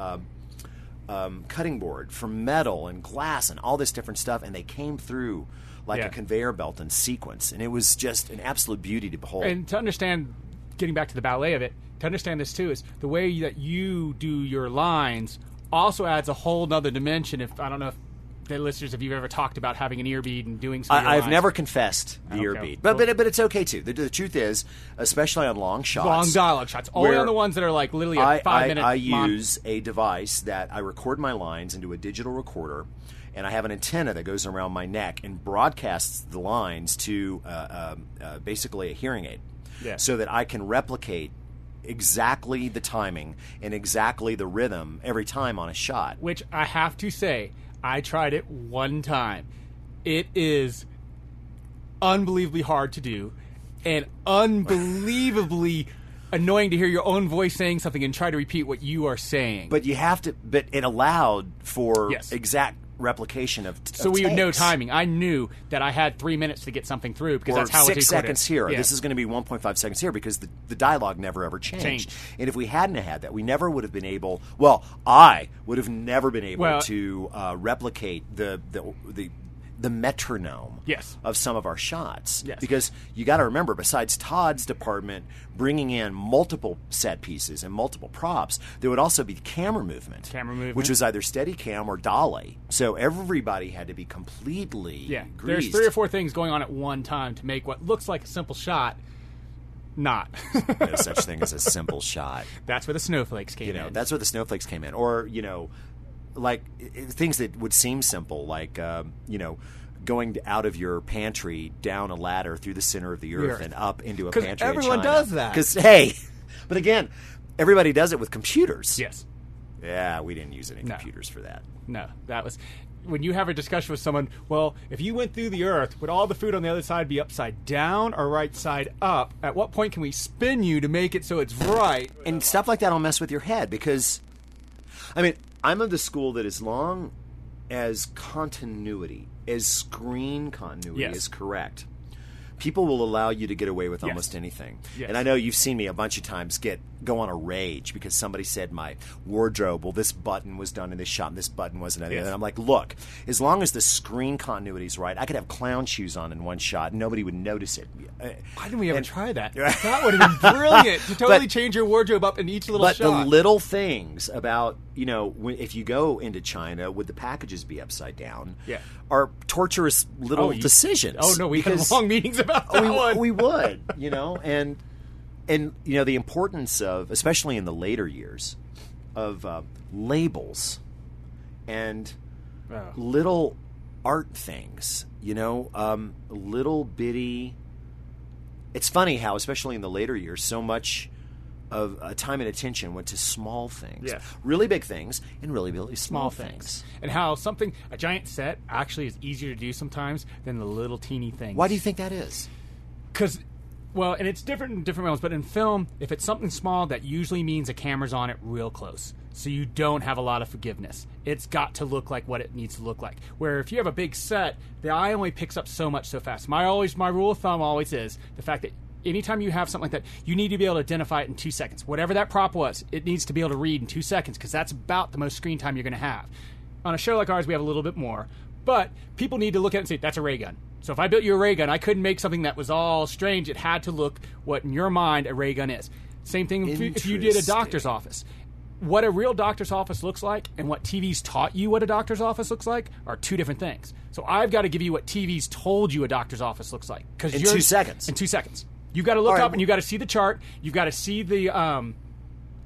cutting board from metal and glass and all this different stuff, and they came through like a conveyor belt in sequence, and it was just an absolute beauty to behold. And to understand, getting back to the ballet of it, to understand this too is the way that you do your lines also adds a whole nother dimension. I don't know if the listeners, if you've ever talked about having an ear bead and doing some I've never confessed the ear bead. But it's okay, too. The truth is, especially on long shots. Long dialogue shots. Only on the ones that are like literally a 5-minute... I use a device that I record my lines into a digital recorder, and I have an antenna that goes around my neck and broadcasts the lines to basically a hearing aid. Yeah. So that I can replicate exactly the timing and exactly the rhythm every time on a shot. Which I have to say... I tried it one time. It is unbelievably hard to do and unbelievably annoying to hear your own voice saying something and try to repeat what you are saying. But you have to. But it allowed for exact replication of so we would know timing. I knew that I had 3 minutes to get something through because that's how it was 6 seconds here. This is going to be 1.5 seconds here because the dialogue never ever changed. And if we hadn't had that, we never would have been able. Well, I would have never been able to replicate the metronome of some of our shots. Yes. Because you got to remember, besides Todd's department bringing in multiple set pieces and multiple props, there would also be camera movement. Which was either Steadicam or Dolly. So everybody had to be completely greased. There's 3 or 4 things going on at one time to make what looks like a simple shot not. No such thing as a simple shot. That's where the snowflakes came in. That's where the snowflakes came in. Or, like things that would seem simple, like going out of your pantry down a ladder through the center of the earth and up into a pantry. Because everyone does that. Because but again, everybody does it with computers. Yes. Yeah, we didn't use any computers for that. No, that was when you have a discussion with someone. Well, if you went through the earth, would all the food on the other side be upside down or right side up? At what point can we spin you to make it so it's right? And stuff like that will mess with your head because, I'm of the school that as long as continuity, as screen continuity is correct, people will allow you to get away with almost anything. Yes. And I know you've seen me a bunch of times go on a rage because somebody said my wardrobe, well, this button was done in this shot and this button wasn't. And I'm like, look, as long as the screen continuity is right, I could have clown shoes on in one shot and nobody would notice it. Why didn't we ever try that? That would have been brilliant to totally change your wardrobe up in each little shot. But the little things about, if you go into China, would the packages be upside down? Yeah. Are torturous little decisions. Oh, no, we had long meetings about that one. We would, and the importance of, especially in the later years, of labels and little art things, little bitty. It's funny how, especially in the later years, so much of time and attention went to small things. Yeah. Really big things and really, really small things. And how a giant set actually is easier to do sometimes than the little teeny things. Why do you think that is? Because, and it's different in different realms, but in film, if it's something small, that usually means a camera's on it real close. So you don't have a lot of forgiveness. It's got to look like what it needs to look like. Where if you have a big set, the eye only picks up so much so fast. My rule of thumb always is the fact that anytime you have something like that, you need to be able to identify it in 2 seconds. Whatever that prop was, it needs to be able to read in 2 seconds because that's about the most screen time you're going to have. On a show like ours, we have a little bit more. But people need to look at it and say, that's a ray gun. So if I built you a ray gun, I couldn't make something that was all strange. It had to look what, in your mind, a ray gun is. Same thing if you did a doctor's office. What a real doctor's office looks like and what TV's taught you what a doctor's office looks like are 2 different things. So I've got to give you what TV's told you a doctor's office looks like. In 2 seconds. In 2 seconds. You've got to look up and you've got to see the chart. You've got to see the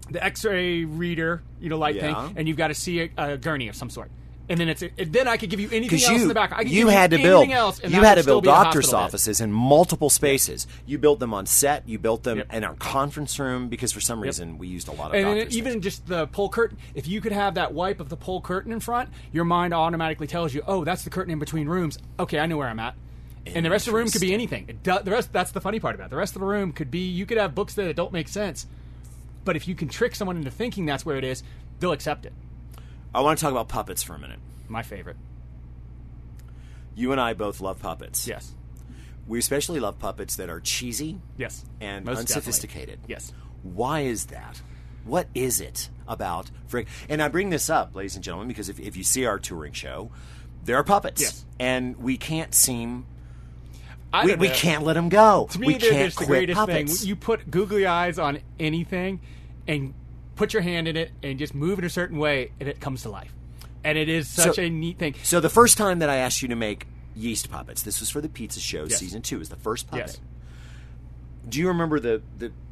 the X-ray reader, light thing, and you've got to see a gurney of some sort. And then then I could give you anything else in the back. You had to build doctor's offices in multiple spaces. You built them on set. You built them in our conference room because for some reason we used a lot of doctors. And even just the pull curtain. If you could have that wipe of the pull curtain in front, your mind automatically tells you, oh, that's the curtain in between rooms. Okay, I know where I'm at. And the rest of the room could be anything. That's the funny part about it. The rest of the room could be, you could have books that don't make sense. But if you can trick someone into thinking that's where it is, they'll accept it. I want to talk about puppets for a minute. My favorite. You and I both love puppets. Yes. We especially love puppets that are cheesy. Yes. And most unsophisticated. Definitely. Yes. Why is that? What is it about? And I bring this up, ladies and gentlemen, because if you see our touring show, there are puppets. Yes. And we can't seem... We can't let them go. To me, we can't there's the greatest puppets. thing. You put googly eyes on anything and put your hand in it and just move it a certain way, and it comes to life. And it is such a neat thing. So the first time that I asked you to make yeast puppets, this was for the Pizza Show, Season 2, is the first puppet. Yes. Do you remember the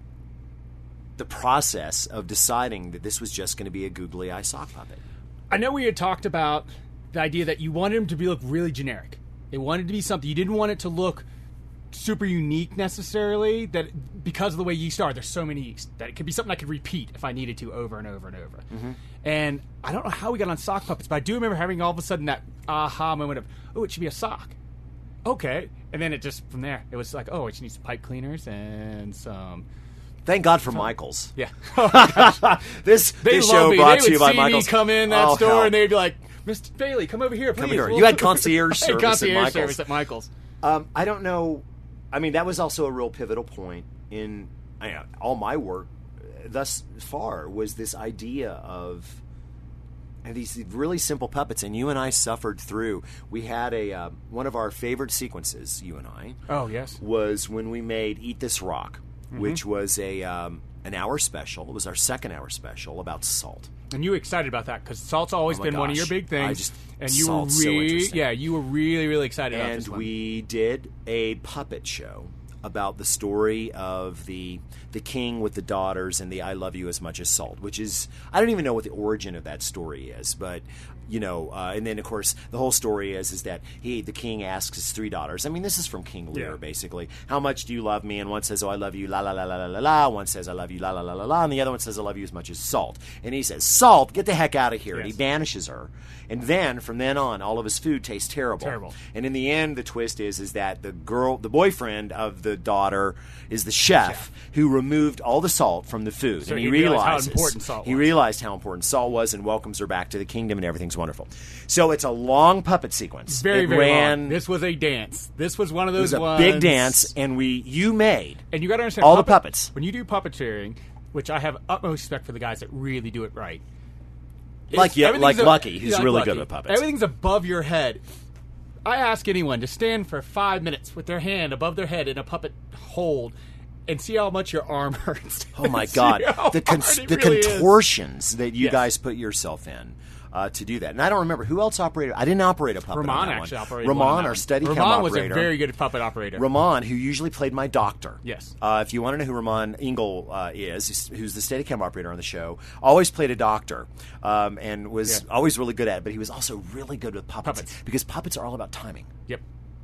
process of deciding that this was just going to be a googly eye sock puppet? I know we had talked about the idea that you wanted them to look really generic. It wanted to be something. You didn't want it to look super unique necessarily, that because of the way yeast are, there's so many yeast that it could be something I could repeat if I needed to over and over and over. Mm-hmm. And I don't know how we got on sock puppets, but I do remember having all of a sudden that aha moment of, oh, it should be a sock. Okay. And then it just, from there, it was like, oh, it should need some pipe cleaners and some... Thank God for Michaels. Yeah. This show brought to you by Michaels. They would see me come in that store and they'd be like, Mr. Bailey, come over here, please. Come here. You had concierge service at Michaels. I don't know. I mean, that was also a real pivotal point in all my work thus far, was this idea of these really simple puppets. And you and I suffered through. We had one of our favorite sequences, you and I. Oh, yes. Was when we made Eat This Rock, which was an hour special. It was our second hour special about salt. And you were excited about that because salt's always been one of your big things. You were really, really excited about this one. And we did a puppet show about the story of the king with the daughters and the I love you as much as salt, which is, I don't even know what the origin of that story is, but and then of course the whole story is that the king asks his three daughters. I mean, this is from King Lear, basically. How much do you love me? And one says, oh, I love you, la la la la la la la. One says, I love you, la la la la la. And the other one says, I love you as much as salt. And he says, Salt, get the heck out of here. Yes. And he banishes her. And then from then on, all of his food tastes terrible. And in the end, the twist is that the boyfriend of the daughter is the chef who removed all the salt from the food. So and he realized how important salt was. He realized how important salt was and welcomes her back to the kingdom, and everything's wonderful. So it's a long puppet sequence. Very long. This was a dance. This was one of those ones. It was a big dance, and you made and you got to understand all the puppets. When you do puppeteering, which I have utmost respect for the guys that really do it right. Like Lucky, who's really good with puppets. Everything's above your head. I ask anyone to stand for 5 minutes with their hand above their head in a puppet hold and see how much your arm hurts. Oh, my God. The contortions that you guys put yourself in to do that. And I don't remember. Who else operated? I didn't operate a puppet Ramon on that actually one. operated Ramon, one our Steadicam operator. Ramon was a very good puppet operator. Ramon, who usually played my doctor. Yes. If you want to know who Ramon Engel is, who's the Steadicam operator on the show, always played a doctor and was always really good at it. But he was also really good with puppets. Because puppets are all about timing. Yep.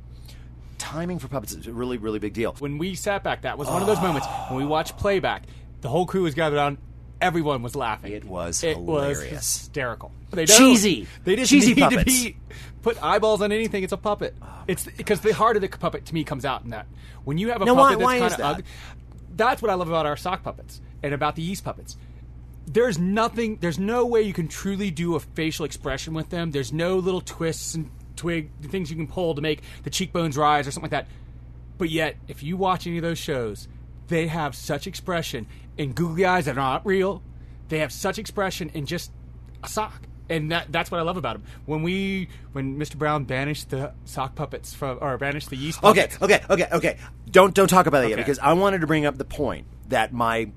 Timing for puppets is a really, really big deal. When we sat back, that was one of those moments when we watched playback. The whole crew was gathered around. Everyone was laughing. It was hilarious. It was hysterical. Cheesy. They just cheesy need puppets. to put eyeballs on anything. It's a puppet. It's because the heart of the puppet to me comes out in that. When you have a puppet that's kind of ugly, that's what I love about our sock puppets and about the yeast puppets. There's no way you can truly do a facial expression with them. There's no little twists and things you can pull to make the cheekbones rise or something like that. But yet, if you watch any of those shows, they have such expression in googly eyes that are not real. They have such expression in just a sock. And that's what I love about them. When Mr. Brown banished the sock puppets banished the yeast puppets. Okay. Don't talk about that yet, because I wanted to bring up the point that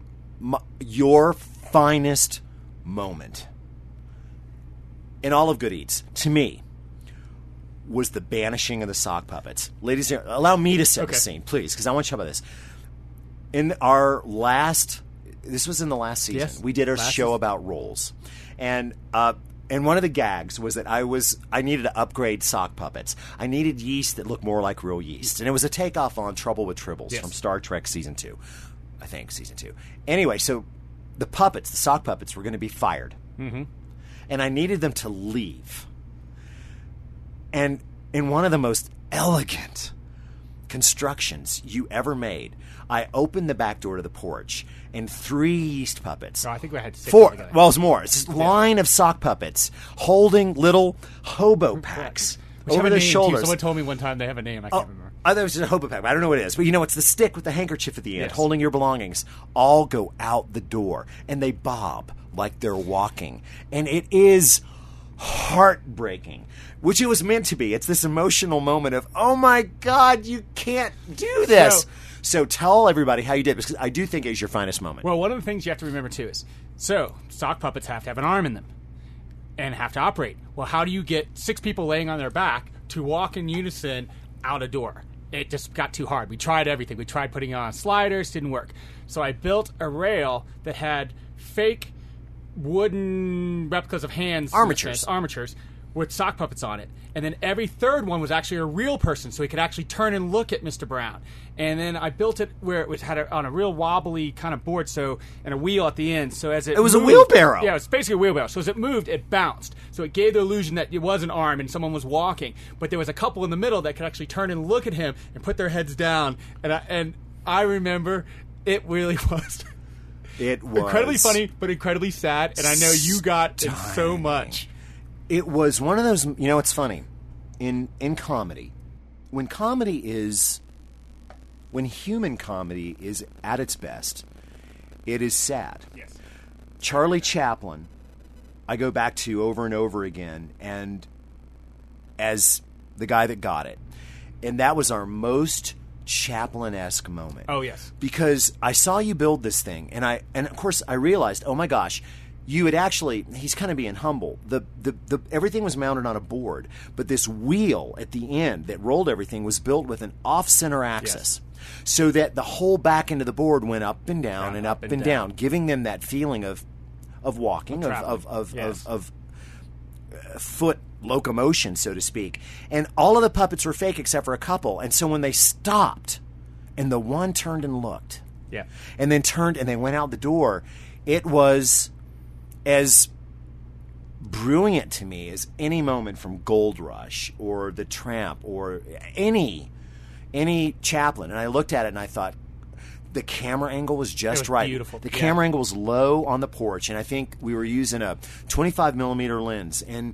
your finest moment in all of Good Eats, to me, was the banishing of the sock puppets. Ladies and gentlemen, allow me to set the scene, please, because I want you to talk about this. In our last this was in the last season. Yes, we did a show about rolls, and one of the gags was that I needed to upgrade sock puppets. I needed yeast that looked more like real yeast, and it was a takeoff on Trouble with Tribbles from Star Trek season 2, I think season 2. Anyway, so the sock puppets, were going to be fired, and I needed them to leave. And in one of the most elegant constructions you ever made, I opened the back door to the porch, and 3 yeast puppets. Oh, I think we had 6. 4. Well, it was more. It's this line of sock puppets holding little hobo packs over their shoulders. Someone told me one time they have a name. I can't remember. I thought it was just a hobo pack, but I don't know what it is. But it's the stick with the handkerchief at the end, holding your belongings. All go out the door, and they bob like they're walking. And it is heartbreaking, which it was meant to be. It's this emotional moment of, oh my God, you can't do this. So tell everybody how you did, because I do think it is your finest moment. Well, one of the things you have to remember, too, is sock puppets have to have an arm in them and have to operate. Well, how do you get 6 people laying on their back to walk in unison out a door? It just got too hard. We tried everything. We tried putting on sliders, didn't work. So I built a rail that had fake wooden replicas of hands. Armatures with sock puppets on it. And then every third one was actually a real person, so he could actually turn and look at Mr. Brown. And then I built it where it had on a real wobbly kind of board, and a wheel at the end. So as it was moved, a wheelbarrow. Yeah, it was basically a wheelbarrow. So as it moved, it bounced. So it gave the illusion that it was an arm and someone was walking. But there was a couple in the middle that could actually turn and look at him and put their heads down. And I remember it really was. It was incredibly funny, but incredibly sad. And I know you got it so much. It was one of those. It's funny in comedy, when human comedy is at its best, it is sad. Yes. Charlie Chaplin, I go back to over and over again, and as the guy that got it, and that was our most Chaplin-esque moment. Oh yes, because I saw you build this thing, and of course I realized, oh my gosh. You had actually, he's kind of being humble. The everything was mounted on a board, but this wheel at the end that rolled everything was built with an off-center axis, so that the whole back end of the board went up and down and up and down, giving them that feeling of walking, of foot locomotion, so to speak. And all of the puppets were fake except for a couple. And so when they stopped, and the one turned and looked, and then turned and they went out the door, it was as brilliant to me as any moment from Gold Rush or The Tramp or any Chaplin. And I looked at it and I thought the camera angle was just right. Beautiful. The camera angle was low on the porch, and I think we were using a 25 millimeter lens. And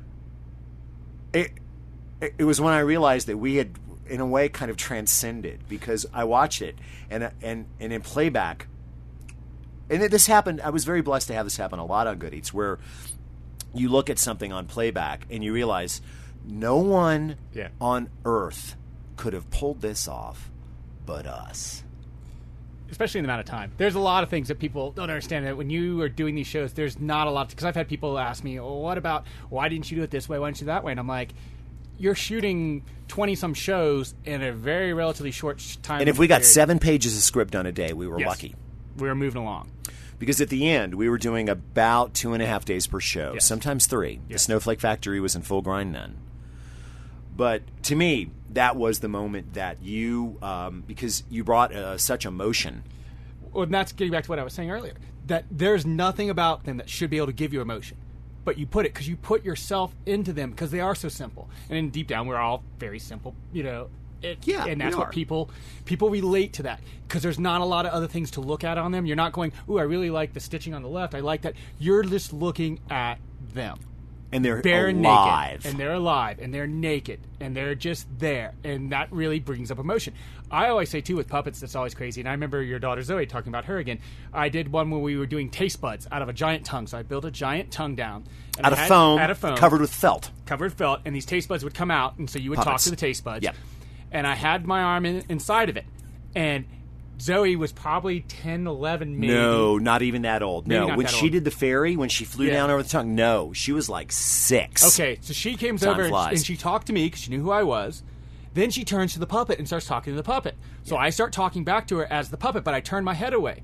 it was when I realized that we had, in a way, kind of transcended, because I watched it and in playback. And this happened, I was very blessed to have this happen a lot on Good Eats, where you look at something on playback and you realize no one on earth could have pulled this off but us. Especially in the amount of time. There's a lot of things that people don't understand, that when you are doing these shows, there's not a lot, because I've had people ask me, well, why didn't you do it this way? Why didn't you do it that way? And I'm like, you're shooting 20-some shows in a very relatively short time. And if we got 7 pages of script done a day, we were lucky. We were moving along. Because at the end, we were doing about 2.5 days per show, sometimes 3. The Snowflake Factory was in full grind then. But to me, that was the moment that you, because you brought such emotion. Well, and that's getting back to what I was saying earlier, that there's nothing about them that should be able to give you emotion. But you put it, because you put yourself into them, because they are so simple. And in deep down, we're all very simple, and that's what people relate to that, because there's not a lot of other things to look at on them. You're not going, ooh, I really like the stitching on the left. I like that. You're just looking at them. And they're alive. Naked, and they're alive, and they're naked, and they're just there. And that really brings up emotion. I always say, too, with puppets, that's always crazy. And I remember your daughter Zoe talking about her again. I did one where we were doing taste buds out of a giant tongue. So I built a giant tongue down. Out of foam. Covered with felt. And these taste buds would come out, and so you would talk to the taste buds. Yep. And I had my arm inside of it. And Zoe was probably 10, 11, maybe. No, not even that old. Maybe no, when she did the fairy, when she flew down over the tongue, no, she was like 6. Okay, so she came over and she talked to me because she knew who I was. Then she turns to the puppet and starts talking to the puppet. So I start talking back to her as the puppet, but I turn my head away.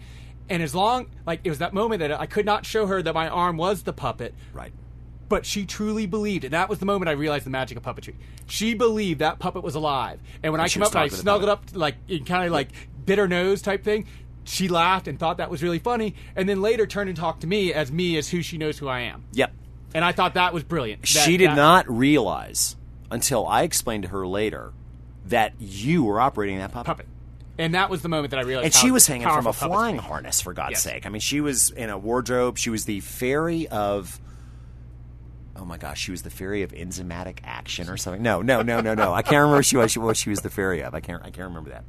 And as long, like, it was that moment that I could not show her that my arm was the puppet. Right. But she truly believed, and that was the moment I realized the magic of puppetry. She believed that puppet was alive. And when I came up and I snuggled up, like, kind of like bit her nose type thing, she laughed and thought that was really funny, and then later turned and talked to me as who she knows who I am. Yep. And I thought that was brilliant. She did not realize until I explained to her later that you were operating that puppet. And that was the moment that I realized. And she was hanging from a flying harness, for God's sake. I mean, she was in a wardrobe. She was the fairy of... Oh my gosh, she was the fairy of enzymatic action or something. No. I can't remember what she was the fairy of. I can't remember that.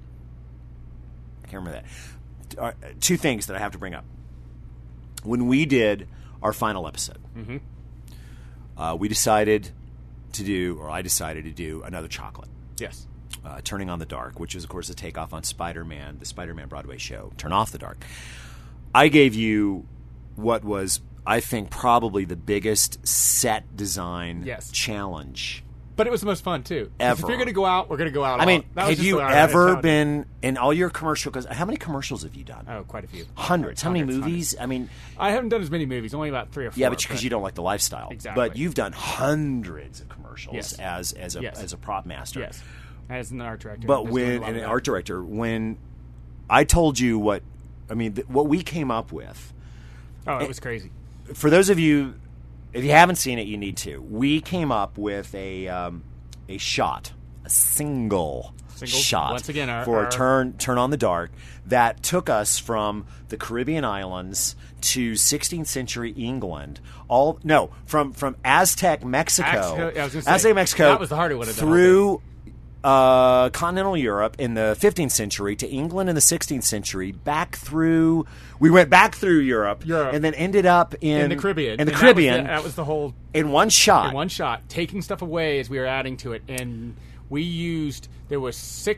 Two things that I have to bring up. When we did our final episode, I decided to do another chocolate. Yes. Turning on the Dark, which is, of course, a takeoff on Spider-Man, the Spider-Man Broadway show, Turn Off the Dark. I gave you what was, I think, probably the biggest set design challenge. But it was the most fun, too. Ever. If you're going to go out, we're going to go out. I mean, have you ever been in all your commercial? Because how many commercials have you done? Oh, quite a few. Hundreds. How many movies? I mean, I haven't done as many movies. Only about 3 or 4. Yeah, but because you don't like the lifestyle. Exactly. But you've done hundreds of commercials as a prop master. Yes. As an art director. But when I told you what we came up with. Oh, it was crazy. For those of you, if you haven't seen it, you need to. We came up with a single shot once again, for Turn on the Dark that took us from the Caribbean islands to 16th century England. From Aztec Mexico. Aztec Mexico. That was the harder one through continental Europe in the 15th century to England in the 16th century. We went back through Europe. And then ended up in the Caribbean. That was the whole in one shot. Taking stuff away as we were adding to it, and we used there was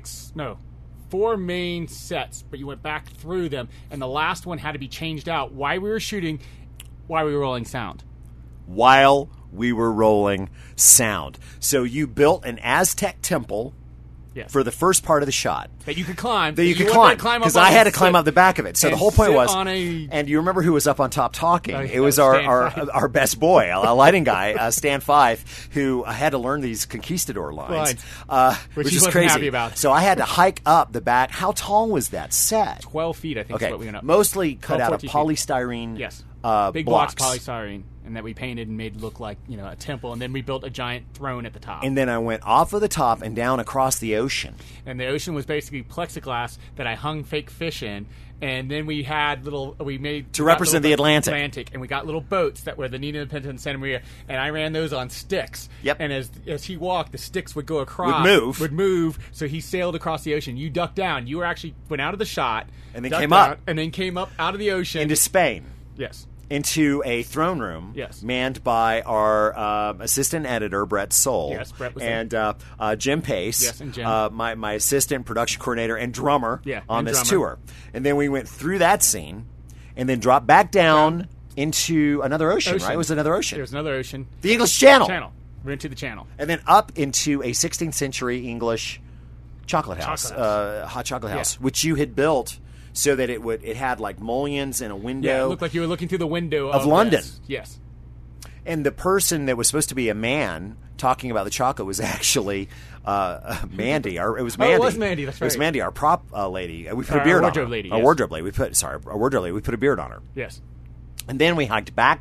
4 main sets, but you went back through them, and the last one had to be changed out while we were shooting, while we were rolling sound. While we were rolling sound. So you built an Aztec temple for the first part of the shot. That you could climb. Because I had to climb up the back of it. So the whole point was, and you remember who was up on top talking? It was our best boy, a lighting guy, Stan Fife, who had to learn these conquistador lines, which is crazy. Happy about. So I had to hike up the back. How tall was that set? 12 feet, I think is what we went up. Mostly cut out of polystyrene. Yes. Big blocks polystyrene. And that we painted and made look like a temple, and then we built a giant throne at the top. And then I went off of the top and down across the ocean. And the ocean was basically plexiglass that I hung fake fish in, and then we made to represent the Atlantic, and we got little boats that were the Nina, Pinta, and Santa Maria, and I ran those on sticks. Yep. And as he walked, the sticks would go across, would move. So he sailed across the ocean. You ducked down. You went out of the shot, and then came up, and then came up out of the ocean into Spain. Yes. Into a throne room, manned by our assistant editor Brett Soule, Brett was and Jim Pace, and Jim. My assistant production coordinator and drummer on this tour. And then we went through that scene, and then dropped back down into another ocean. Right? It was another ocean. There was another ocean. The English Channel. We're into the Channel, and then up into a 16th century English chocolate house, hot chocolate house, which you had built. So that it had like mullions and a window. Yeah, it looked like you were looking through the window of London. Yes. And the person that was supposed to be a man talking about the chocolate was actually Mandy. It was Mandy. Oh, it was Mandy. That's right. It was Mandy, our prop lady. We put a beard on her. Lady, our wardrobe lady. Our wardrobe lady. We put a beard on her. Yes. And then we hiked back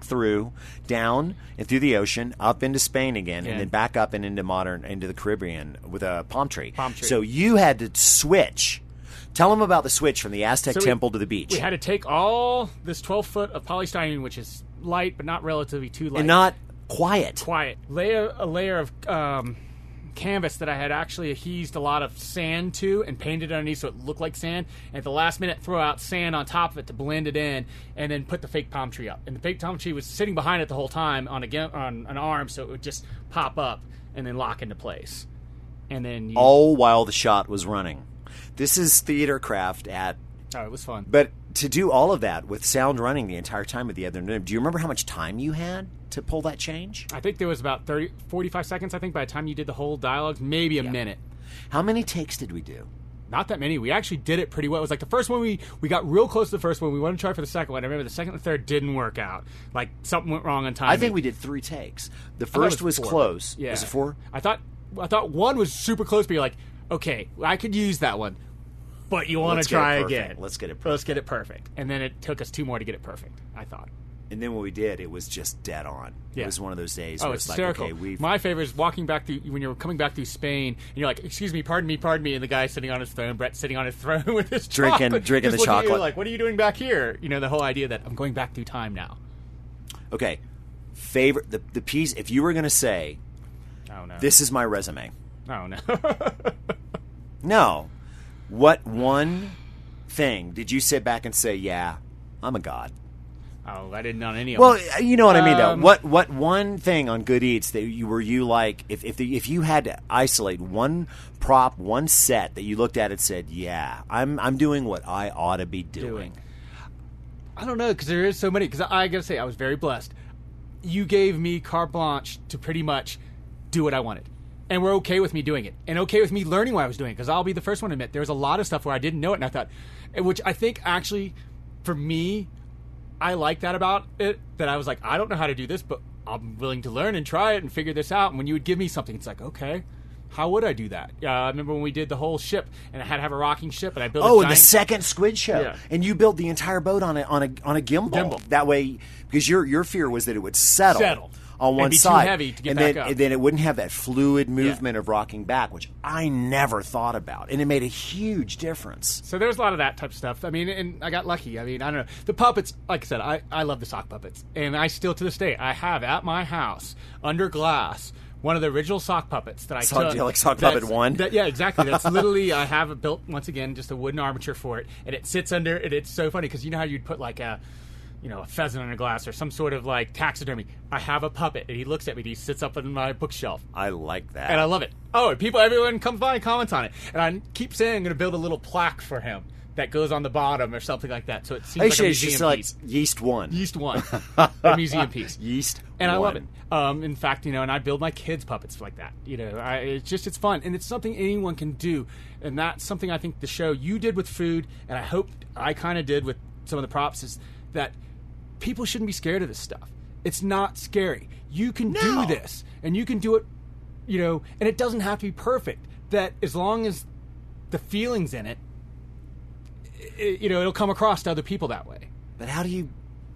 down and through the ocean, up into Spain again, and then back up and into the Caribbean with a palm tree. So you had to switch. Tell them about the switch from the Aztec temple to the beach. We had to take all this 12 foot of polystyrene, which is light but not relatively too light. And not quiet. Lay a layer of canvas that I had actually adhesed a lot of sand to and painted underneath so it looked like sand. And at the last minute, throw out sand on top of it to blend it in, and then put the fake palm tree up. And the fake palm tree was sitting behind it the whole time on an arm, so it would just pop up and then lock into place. And then all while the shot was running. This is theater craft at... Oh, it was fun. But to do all of that with sound running the entire time of the other night, do you remember how much time you had to pull that change? I think there was about 45 seconds, I think, by the time you did the whole dialogue. Maybe a minute. How many takes did we do? not that many. We actually did it pretty well. It was like the first one we got real close to the first one. We wanted to try for the second one. I remember the second and third didn't work out. Like something went wrong on time. I think we did 3 takes. The first was close. Yeah. Was it 4? I thought one was super close, but you're like, okay, I could use that one. But you want to try again. Let's get it perfect. Let's get it perfect. And then it took us 2 more to get it perfect, I thought. And then when we did, it was just dead on. Yeah. It was one of those days where it's like, hysterical. Okay, my favorite is walking back through, when you're coming back through Spain, and you're like, excuse me, pardon me, and the guy's sitting on his throne, Brett's sitting on his throne with his drinking the chocolate. You like, what are you doing back here? You know, the whole idea that I'm going back through time now. Okay. Favorite, the piece, if you were going to say, oh, no. This is my resume. Oh, no. No. What one thing did you sit back and say, yeah, I'm a god? Oh, I didn't on any of them. Well, you know what I mean, though. What one thing on Good Eats that you like, if you had to isolate one prop, one set that you looked at and said, yeah, I'm doing what I ought to be doing. I don't know, because there is so many. Because I got to say, I was very blessed. You gave me carte blanche to pretty much do what I wanted. And we're okay with me doing it. And okay with me learning what I was doing. Because I'll be the first one to admit, there was a lot of stuff where I didn't know it. And I thought, which I think actually, for me, I like that about it, that I was like, I don't know how to do this, but I'm willing to learn and try it and figure this out. And when you would give me something, it's like, okay, how would I do that? I remember when we did the whole ship, and I had to have a rocking ship, and I built a giant... the second Squid Show. Yeah. And you built the entire boat on a gimbal. That way, because your fear was that it would settle. On one side, too heavy to get back up. And then it wouldn't have that fluid movement of rocking back, which I never thought about, and it made a huge difference. So there was a lot of that type of stuff. I mean, and I got lucky. I mean, I don't know, the puppets. Like I said, I love the sock puppets, and I still to this day I have at my house under glass one of the original sock puppets that I took. Like Sock Puppet 1? Yeah, exactly. That's literally, I have it built, once again, just a wooden armature for it, and it sits under, and it's so funny, because you know how you'd put like a pheasant under glass or some sort of like taxidermy. I have a puppet, and he looks at me, and he sits up on my bookshelf. I like that. And I love it. Oh, and everyone comes by and comments on it. And I keep saying I'm going to build a little plaque for him that goes on the bottom or something like that. So it seems like a museum piece. Like Yeast 1. Yeast 1. A museum piece. Yeast And 1. I love it. In fact, and I build my kids' puppets like that. It's fun. And it's something anyone can do. And that's something I think the show you did with food, and I hope I kind of did with some of the props, is that people shouldn't be scared of this stuff. It's not scary. You can do this. And you can do it, and it doesn't have to be perfect. That as long as the feeling's in it, it'll come across to other people that way. But how do you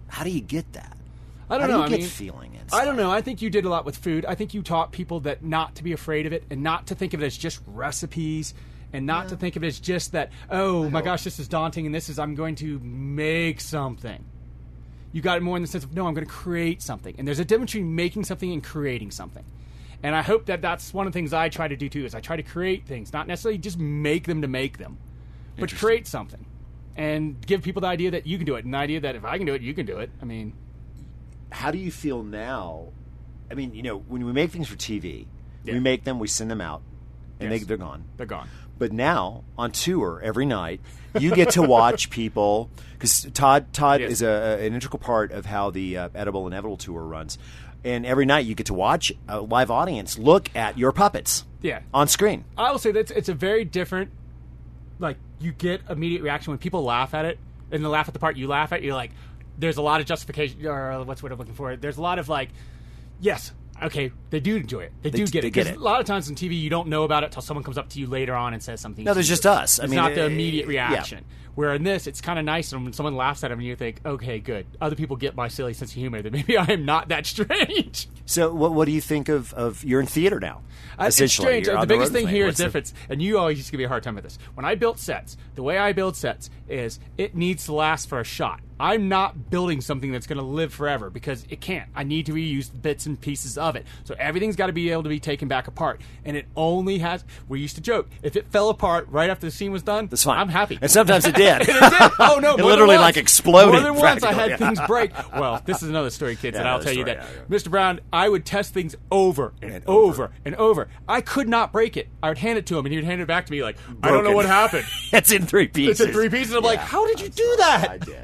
get that? I don't know. How do you get feeling in stuff? I don't know. I think you did a lot with food. I think you taught people that not to be afraid of it, and not to think of it as just recipes, and not to think of it as just that, my gosh, this is daunting, and I'm going to make something. You got it more in the sense of, no, I'm going to create something. And there's a difference between making something and creating something. And I hope that that's one of the things I try to do too, is I try to create things, not necessarily just make them to make them, but create something. And give people the idea that you can do it, and the idea that if I can do it, you can do it. I mean, how do you feel now? I mean, when we make things for TV, we make them, we send them out, and they're gone. They're gone. But now, on tour, every night, you get to watch people, because Todd is an integral part of how the Edible Inevitable tour runs. And every night you get to watch a live audience look at your puppets on screen. I will say that it's a very different, like, you get immediate reaction when people laugh at it, and they laugh at the part you laugh at. You're like, there's a lot of justification, or what's what I'm looking for. There's a lot of like, yes, okay, they do enjoy it. They do get it. Because a lot of times on TV, you don't know about it until someone comes up to you later on and says something. No, there's just us. It's not the immediate reaction. Yeah. Where in this, it's kind of nice when someone laughs at him and you think, okay, good. Other people get my silly sense of humor, that maybe I am not that strange. So what do you think of you're in theater now? It's strange. The biggest thing here is difference, and you always used to give me a hard time with this. When I built sets, the way I build sets is it needs to last for a shot. I'm not building something that's going to live forever, because it can't. I need to reuse bits and pieces of it. So everything's got to be able to be taken back apart. And it only has, we used to joke, if it fell apart right after the scene was done, that's fine. I'm happy. And sometimes it did. It did. Oh, no. It literally like exploded. More than once I had things break. Well, this is another story, kids, and I'll tell you that. Mr. Brown, I would test things over and over and over. I could not break it. I would hand it to him, and he would hand it back to me like, I don't know what happened. It's in 3 pieces. It's in 3 pieces. I'm like, how did you do that? I did. I don't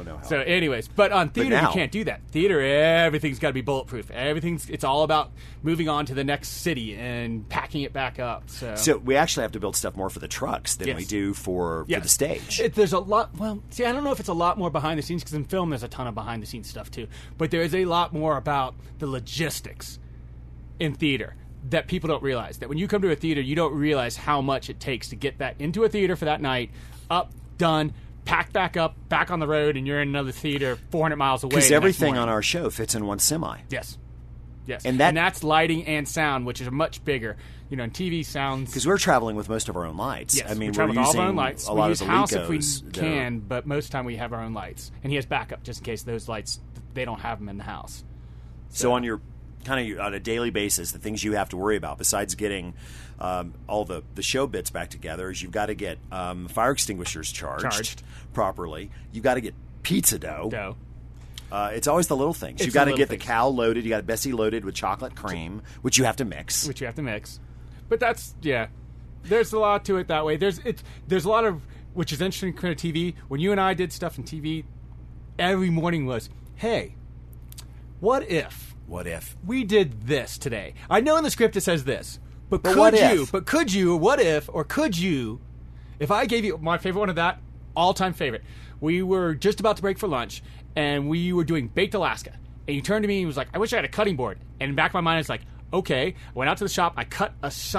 no help. So, anyways, but on theater, now, you can't do that. Theater, everything's got to be bulletproof. It's all about moving on to the next city and packing it back up. So we actually have to build stuff more for the trucks than we do for the stage. There's a lot. Well, see, I don't know if it's a lot more behind the scenes, because in film there's a ton of behind the scenes stuff too. But there is a lot more about the logistics in theater that people don't realize. That when you come to a theater, you don't realize how much it takes to get that into a theater for that night, up, done, packed back up, back on the road, and you're in another theater 400 miles away. Because everything on our show fits in one semi. Yes. And that's lighting and sound, which is much bigger. You know, in TV sounds... Because we're traveling with most of our own lights. Yes, I mean, we're using all of our own lights. A lot we use of house Zelicos if we can, but most of the time we have our own lights. And he has backup just in case those lights, they don't have them in the house. So on your... kind of on a daily basis, the things you have to worry about besides getting all the show bits back together is you've got to get fire extinguishers charged properly. You've got to get pizza dough. It's always the little things. You've got to get the cow loaded. You got Bessie loaded with chocolate cream, which you have to mix. But that's there's a lot to it that way. There's a lot of, which is interesting kind of TV. When you and I did stuff in TV, every morning was, hey, what if we did this today? I know in the script it says this, but could you, if I gave you my favorite one of that, all-time favorite, we were just about to break for lunch, and we were doing Baked Alaska, and you turned to me and was like, I wish I had a cutting board. And in the back of my mind, it's like, okay. I went out to the shop, I cut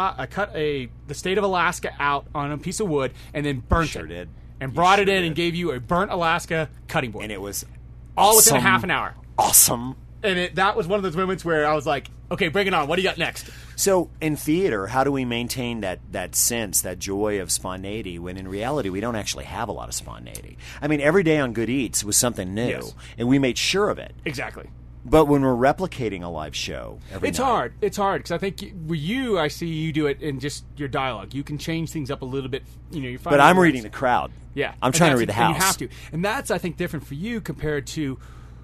the state of Alaska out on a piece of wood, and then burnt it. And brought it in and gave you a burnt Alaska cutting board. And it was all within a half an hour. Awesome. And that was one of those moments where I was like, okay, bring it on. What do you got next? So in theater, how do we maintain that sense, that joy of spontaneity, when in reality we don't actually have a lot of spontaneity? I mean, every day on Good Eats was something new, and we made sure of it. Exactly. But when we're replicating a live show every night... It's hard, because I think with you, I see you do it in just your dialogue. You can change things up a little bit. But I'm reading the crowd. Yeah. I'm trying to read the house. And you have to. And that's, I think, different for you compared to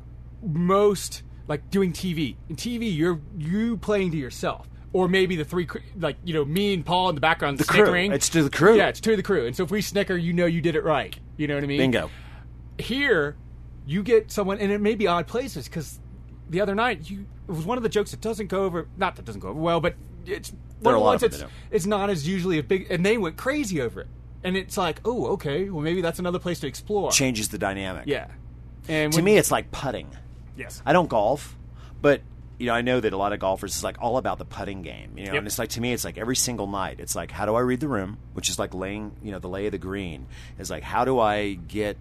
most... like doing TV. In TV, you playing to yourself. Or maybe the three, me and Paul in the background snickering. It's to the crew. Yeah, it's to the crew. And so if we snicker, you did it right. You know what I mean? Bingo. Here, you get someone, and it may be odd places, because the other night, it was one of the jokes that doesn't go over, not that doesn't go over well, but it's one of the ones it's not as usually a big, and they went crazy over it. And it's like, oh, okay, well maybe that's another place to explore. Changes the dynamic. Yeah. And to me, it's like putting. Yes. I don't golf, but I know that a lot of golfers is like all about the putting game. And it's like, to me, it's like every single night. It's like, how do I read the room, which is like laying, the lay of the green. It's like, how do I get,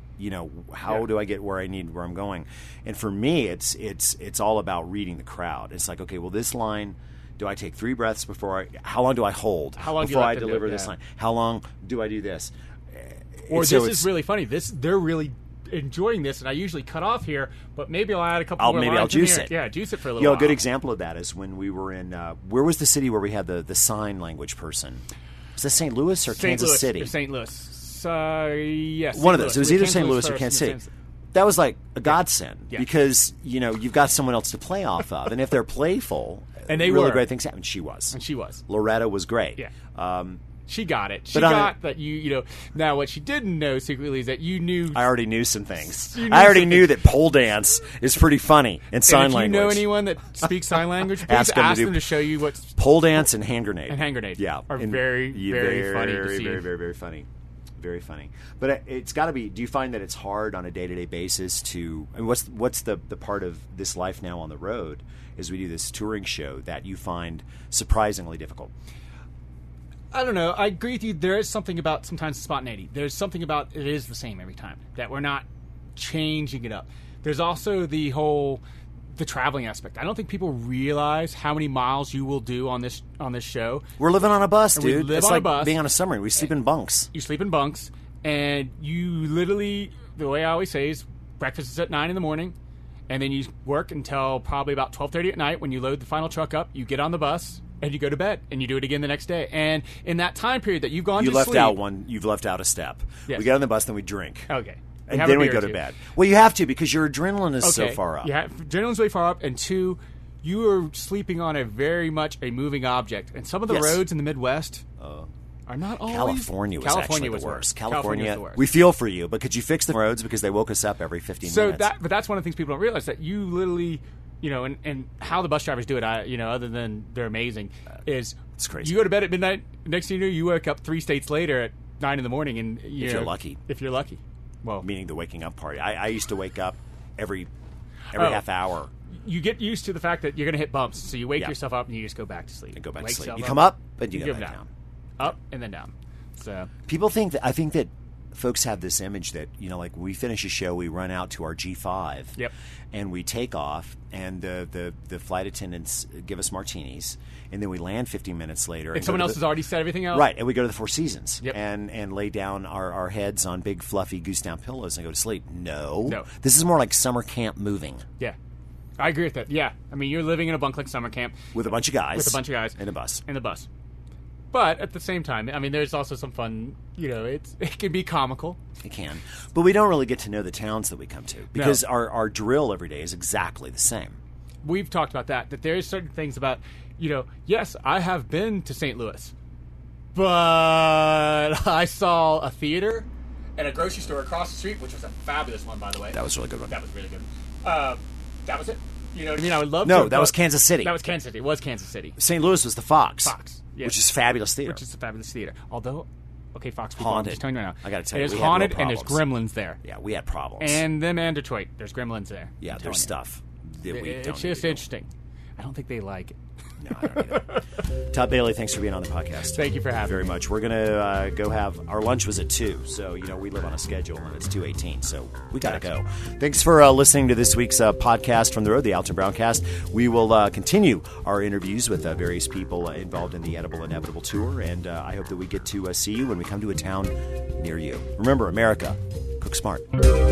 do I get where I'm going? And for me, it's all about reading the crowd. It's like, okay, well, this line, do I take 3 breaths before how long do I hold before I deliver this line? How long do I do this? Or this is really funny. They're really enjoying this, and I usually cut off here, but maybe I'll add a couple more lines. Maybe I'll juice it. Yeah, juice it for a little while. A good example of that is when we were in, where was the city where we had the sign language person? Was this St. Louis or Kansas City? St. Louis. Yes. One of those. It was either St. Louis or Kansas City. That was like a godsend because, you've got someone else to play off of. And if they're playful, and they really great things happen. She was. Loretta was great. Yeah. She got it. She got that now what she didn't know secretly is that you knew. I already knew some things. I already knew that pole dance is pretty funny in sign language. If you know anyone that speaks sign language, please ask them to show you what's... Pole dance and hand grenade. Are very, very funny to see. Very, very, very funny. Very funny. But it's got to be... Do you find that it's hard on a day-to-day basis to... I mean, what's the part of this life now on the road as we do this touring show that you find surprisingly difficult? I don't know. I agree with you. There is something about sometimes spontaneity. There's something about it is the same every time, that we're not changing it up. There's also the traveling aspect. I don't think people realize how many miles you will do on this show. We're living on a bus, dude. It's like being on a submarine. We sleep in bunks. You sleep in bunks, and you literally, the way I always say is, breakfast is at 9 in the morning, and then you work until probably about 12:30 at night. When you load the final truck up, you get on the bus, and you go to bed, and you do it again the next day. And in that time period that you've gone to sleep... You've left out a step. Yes. We get on the bus, then we drink. Okay. And then we go to bed. Well, you have to, because your adrenaline is so far up. Yeah, adrenaline's way far up, and 2, you are sleeping on a very much a moving object. And some of the roads in the Midwest, are not always. California was actually the worst. California, the worst. We feel for you, but could you fix the roads because they woke us up every 15 minutes? But that's one of the things people don't realize, that you literally, and how the bus drivers do it, other than they're amazing, is it's crazy. You go to bed at midnight. Next thing you know, you wake up 3 states later at 9 in the morning, and if you're lucky. If you're lucky, well, meaning the waking up party. I used to wake up every half hour. You get used to the fact that you're going to hit bumps, so you wake yourself up and you just go back to sleep. And go back to sleep. You come up, but you go back down. Up and then down. So people think that, I think that folks have this image that, like we finish a show, we run out to our G5, yep, and we take off, and the flight attendants give us martinis, and then we land 15 minutes later. And someone else has already set everything out? Right, and we go to the Four Seasons, yep, and lay down our heads on big, fluffy goose-down pillows and go to sleep. No. This is more like summer camp moving. Yeah. I agree with that. Yeah. I mean, you're living in a bunk like summer camp. With a bunch of guys. In a bus. But at the same time, I mean, there's also some fun, it can be comical. It can. But we don't really get to know the towns that we come to because our drill every day is exactly the same. We've talked about that there's certain things about, yes, I have been to St. Louis, but I saw a theater and a grocery store across the street, which was a fabulous one, by the way. That was a really good one. That was really good. That was it. You know what I mean? I would love to. No, that was Kansas City. That was Kansas City. It was Kansas City. St. Louis was the Fox. Yes. Which is fabulous theater. Which is a fabulous theater. Although, okay, Fox people, haunted. I'm just telling you right now. I got to tell you, it is haunted and there's gremlins there. Yeah, we had problems. And Detroit, there's gremlins there. Yeah, there's stuff that we don't. It's just interesting. I don't think they like it. No, I don't either. Todd Bailey, thanks for being on the podcast. Thank you for having me. Very much. We're going to go have our lunch was at 2, so we live on a schedule and it's 2:18, so we got to go. Thanks for listening to this week's podcast from the road, the Alton Browncast. We will continue our interviews with various people involved in the Edible Inevitable tour, and I hope that we get to see you when we come to a town near you. Remember, America, cook smart.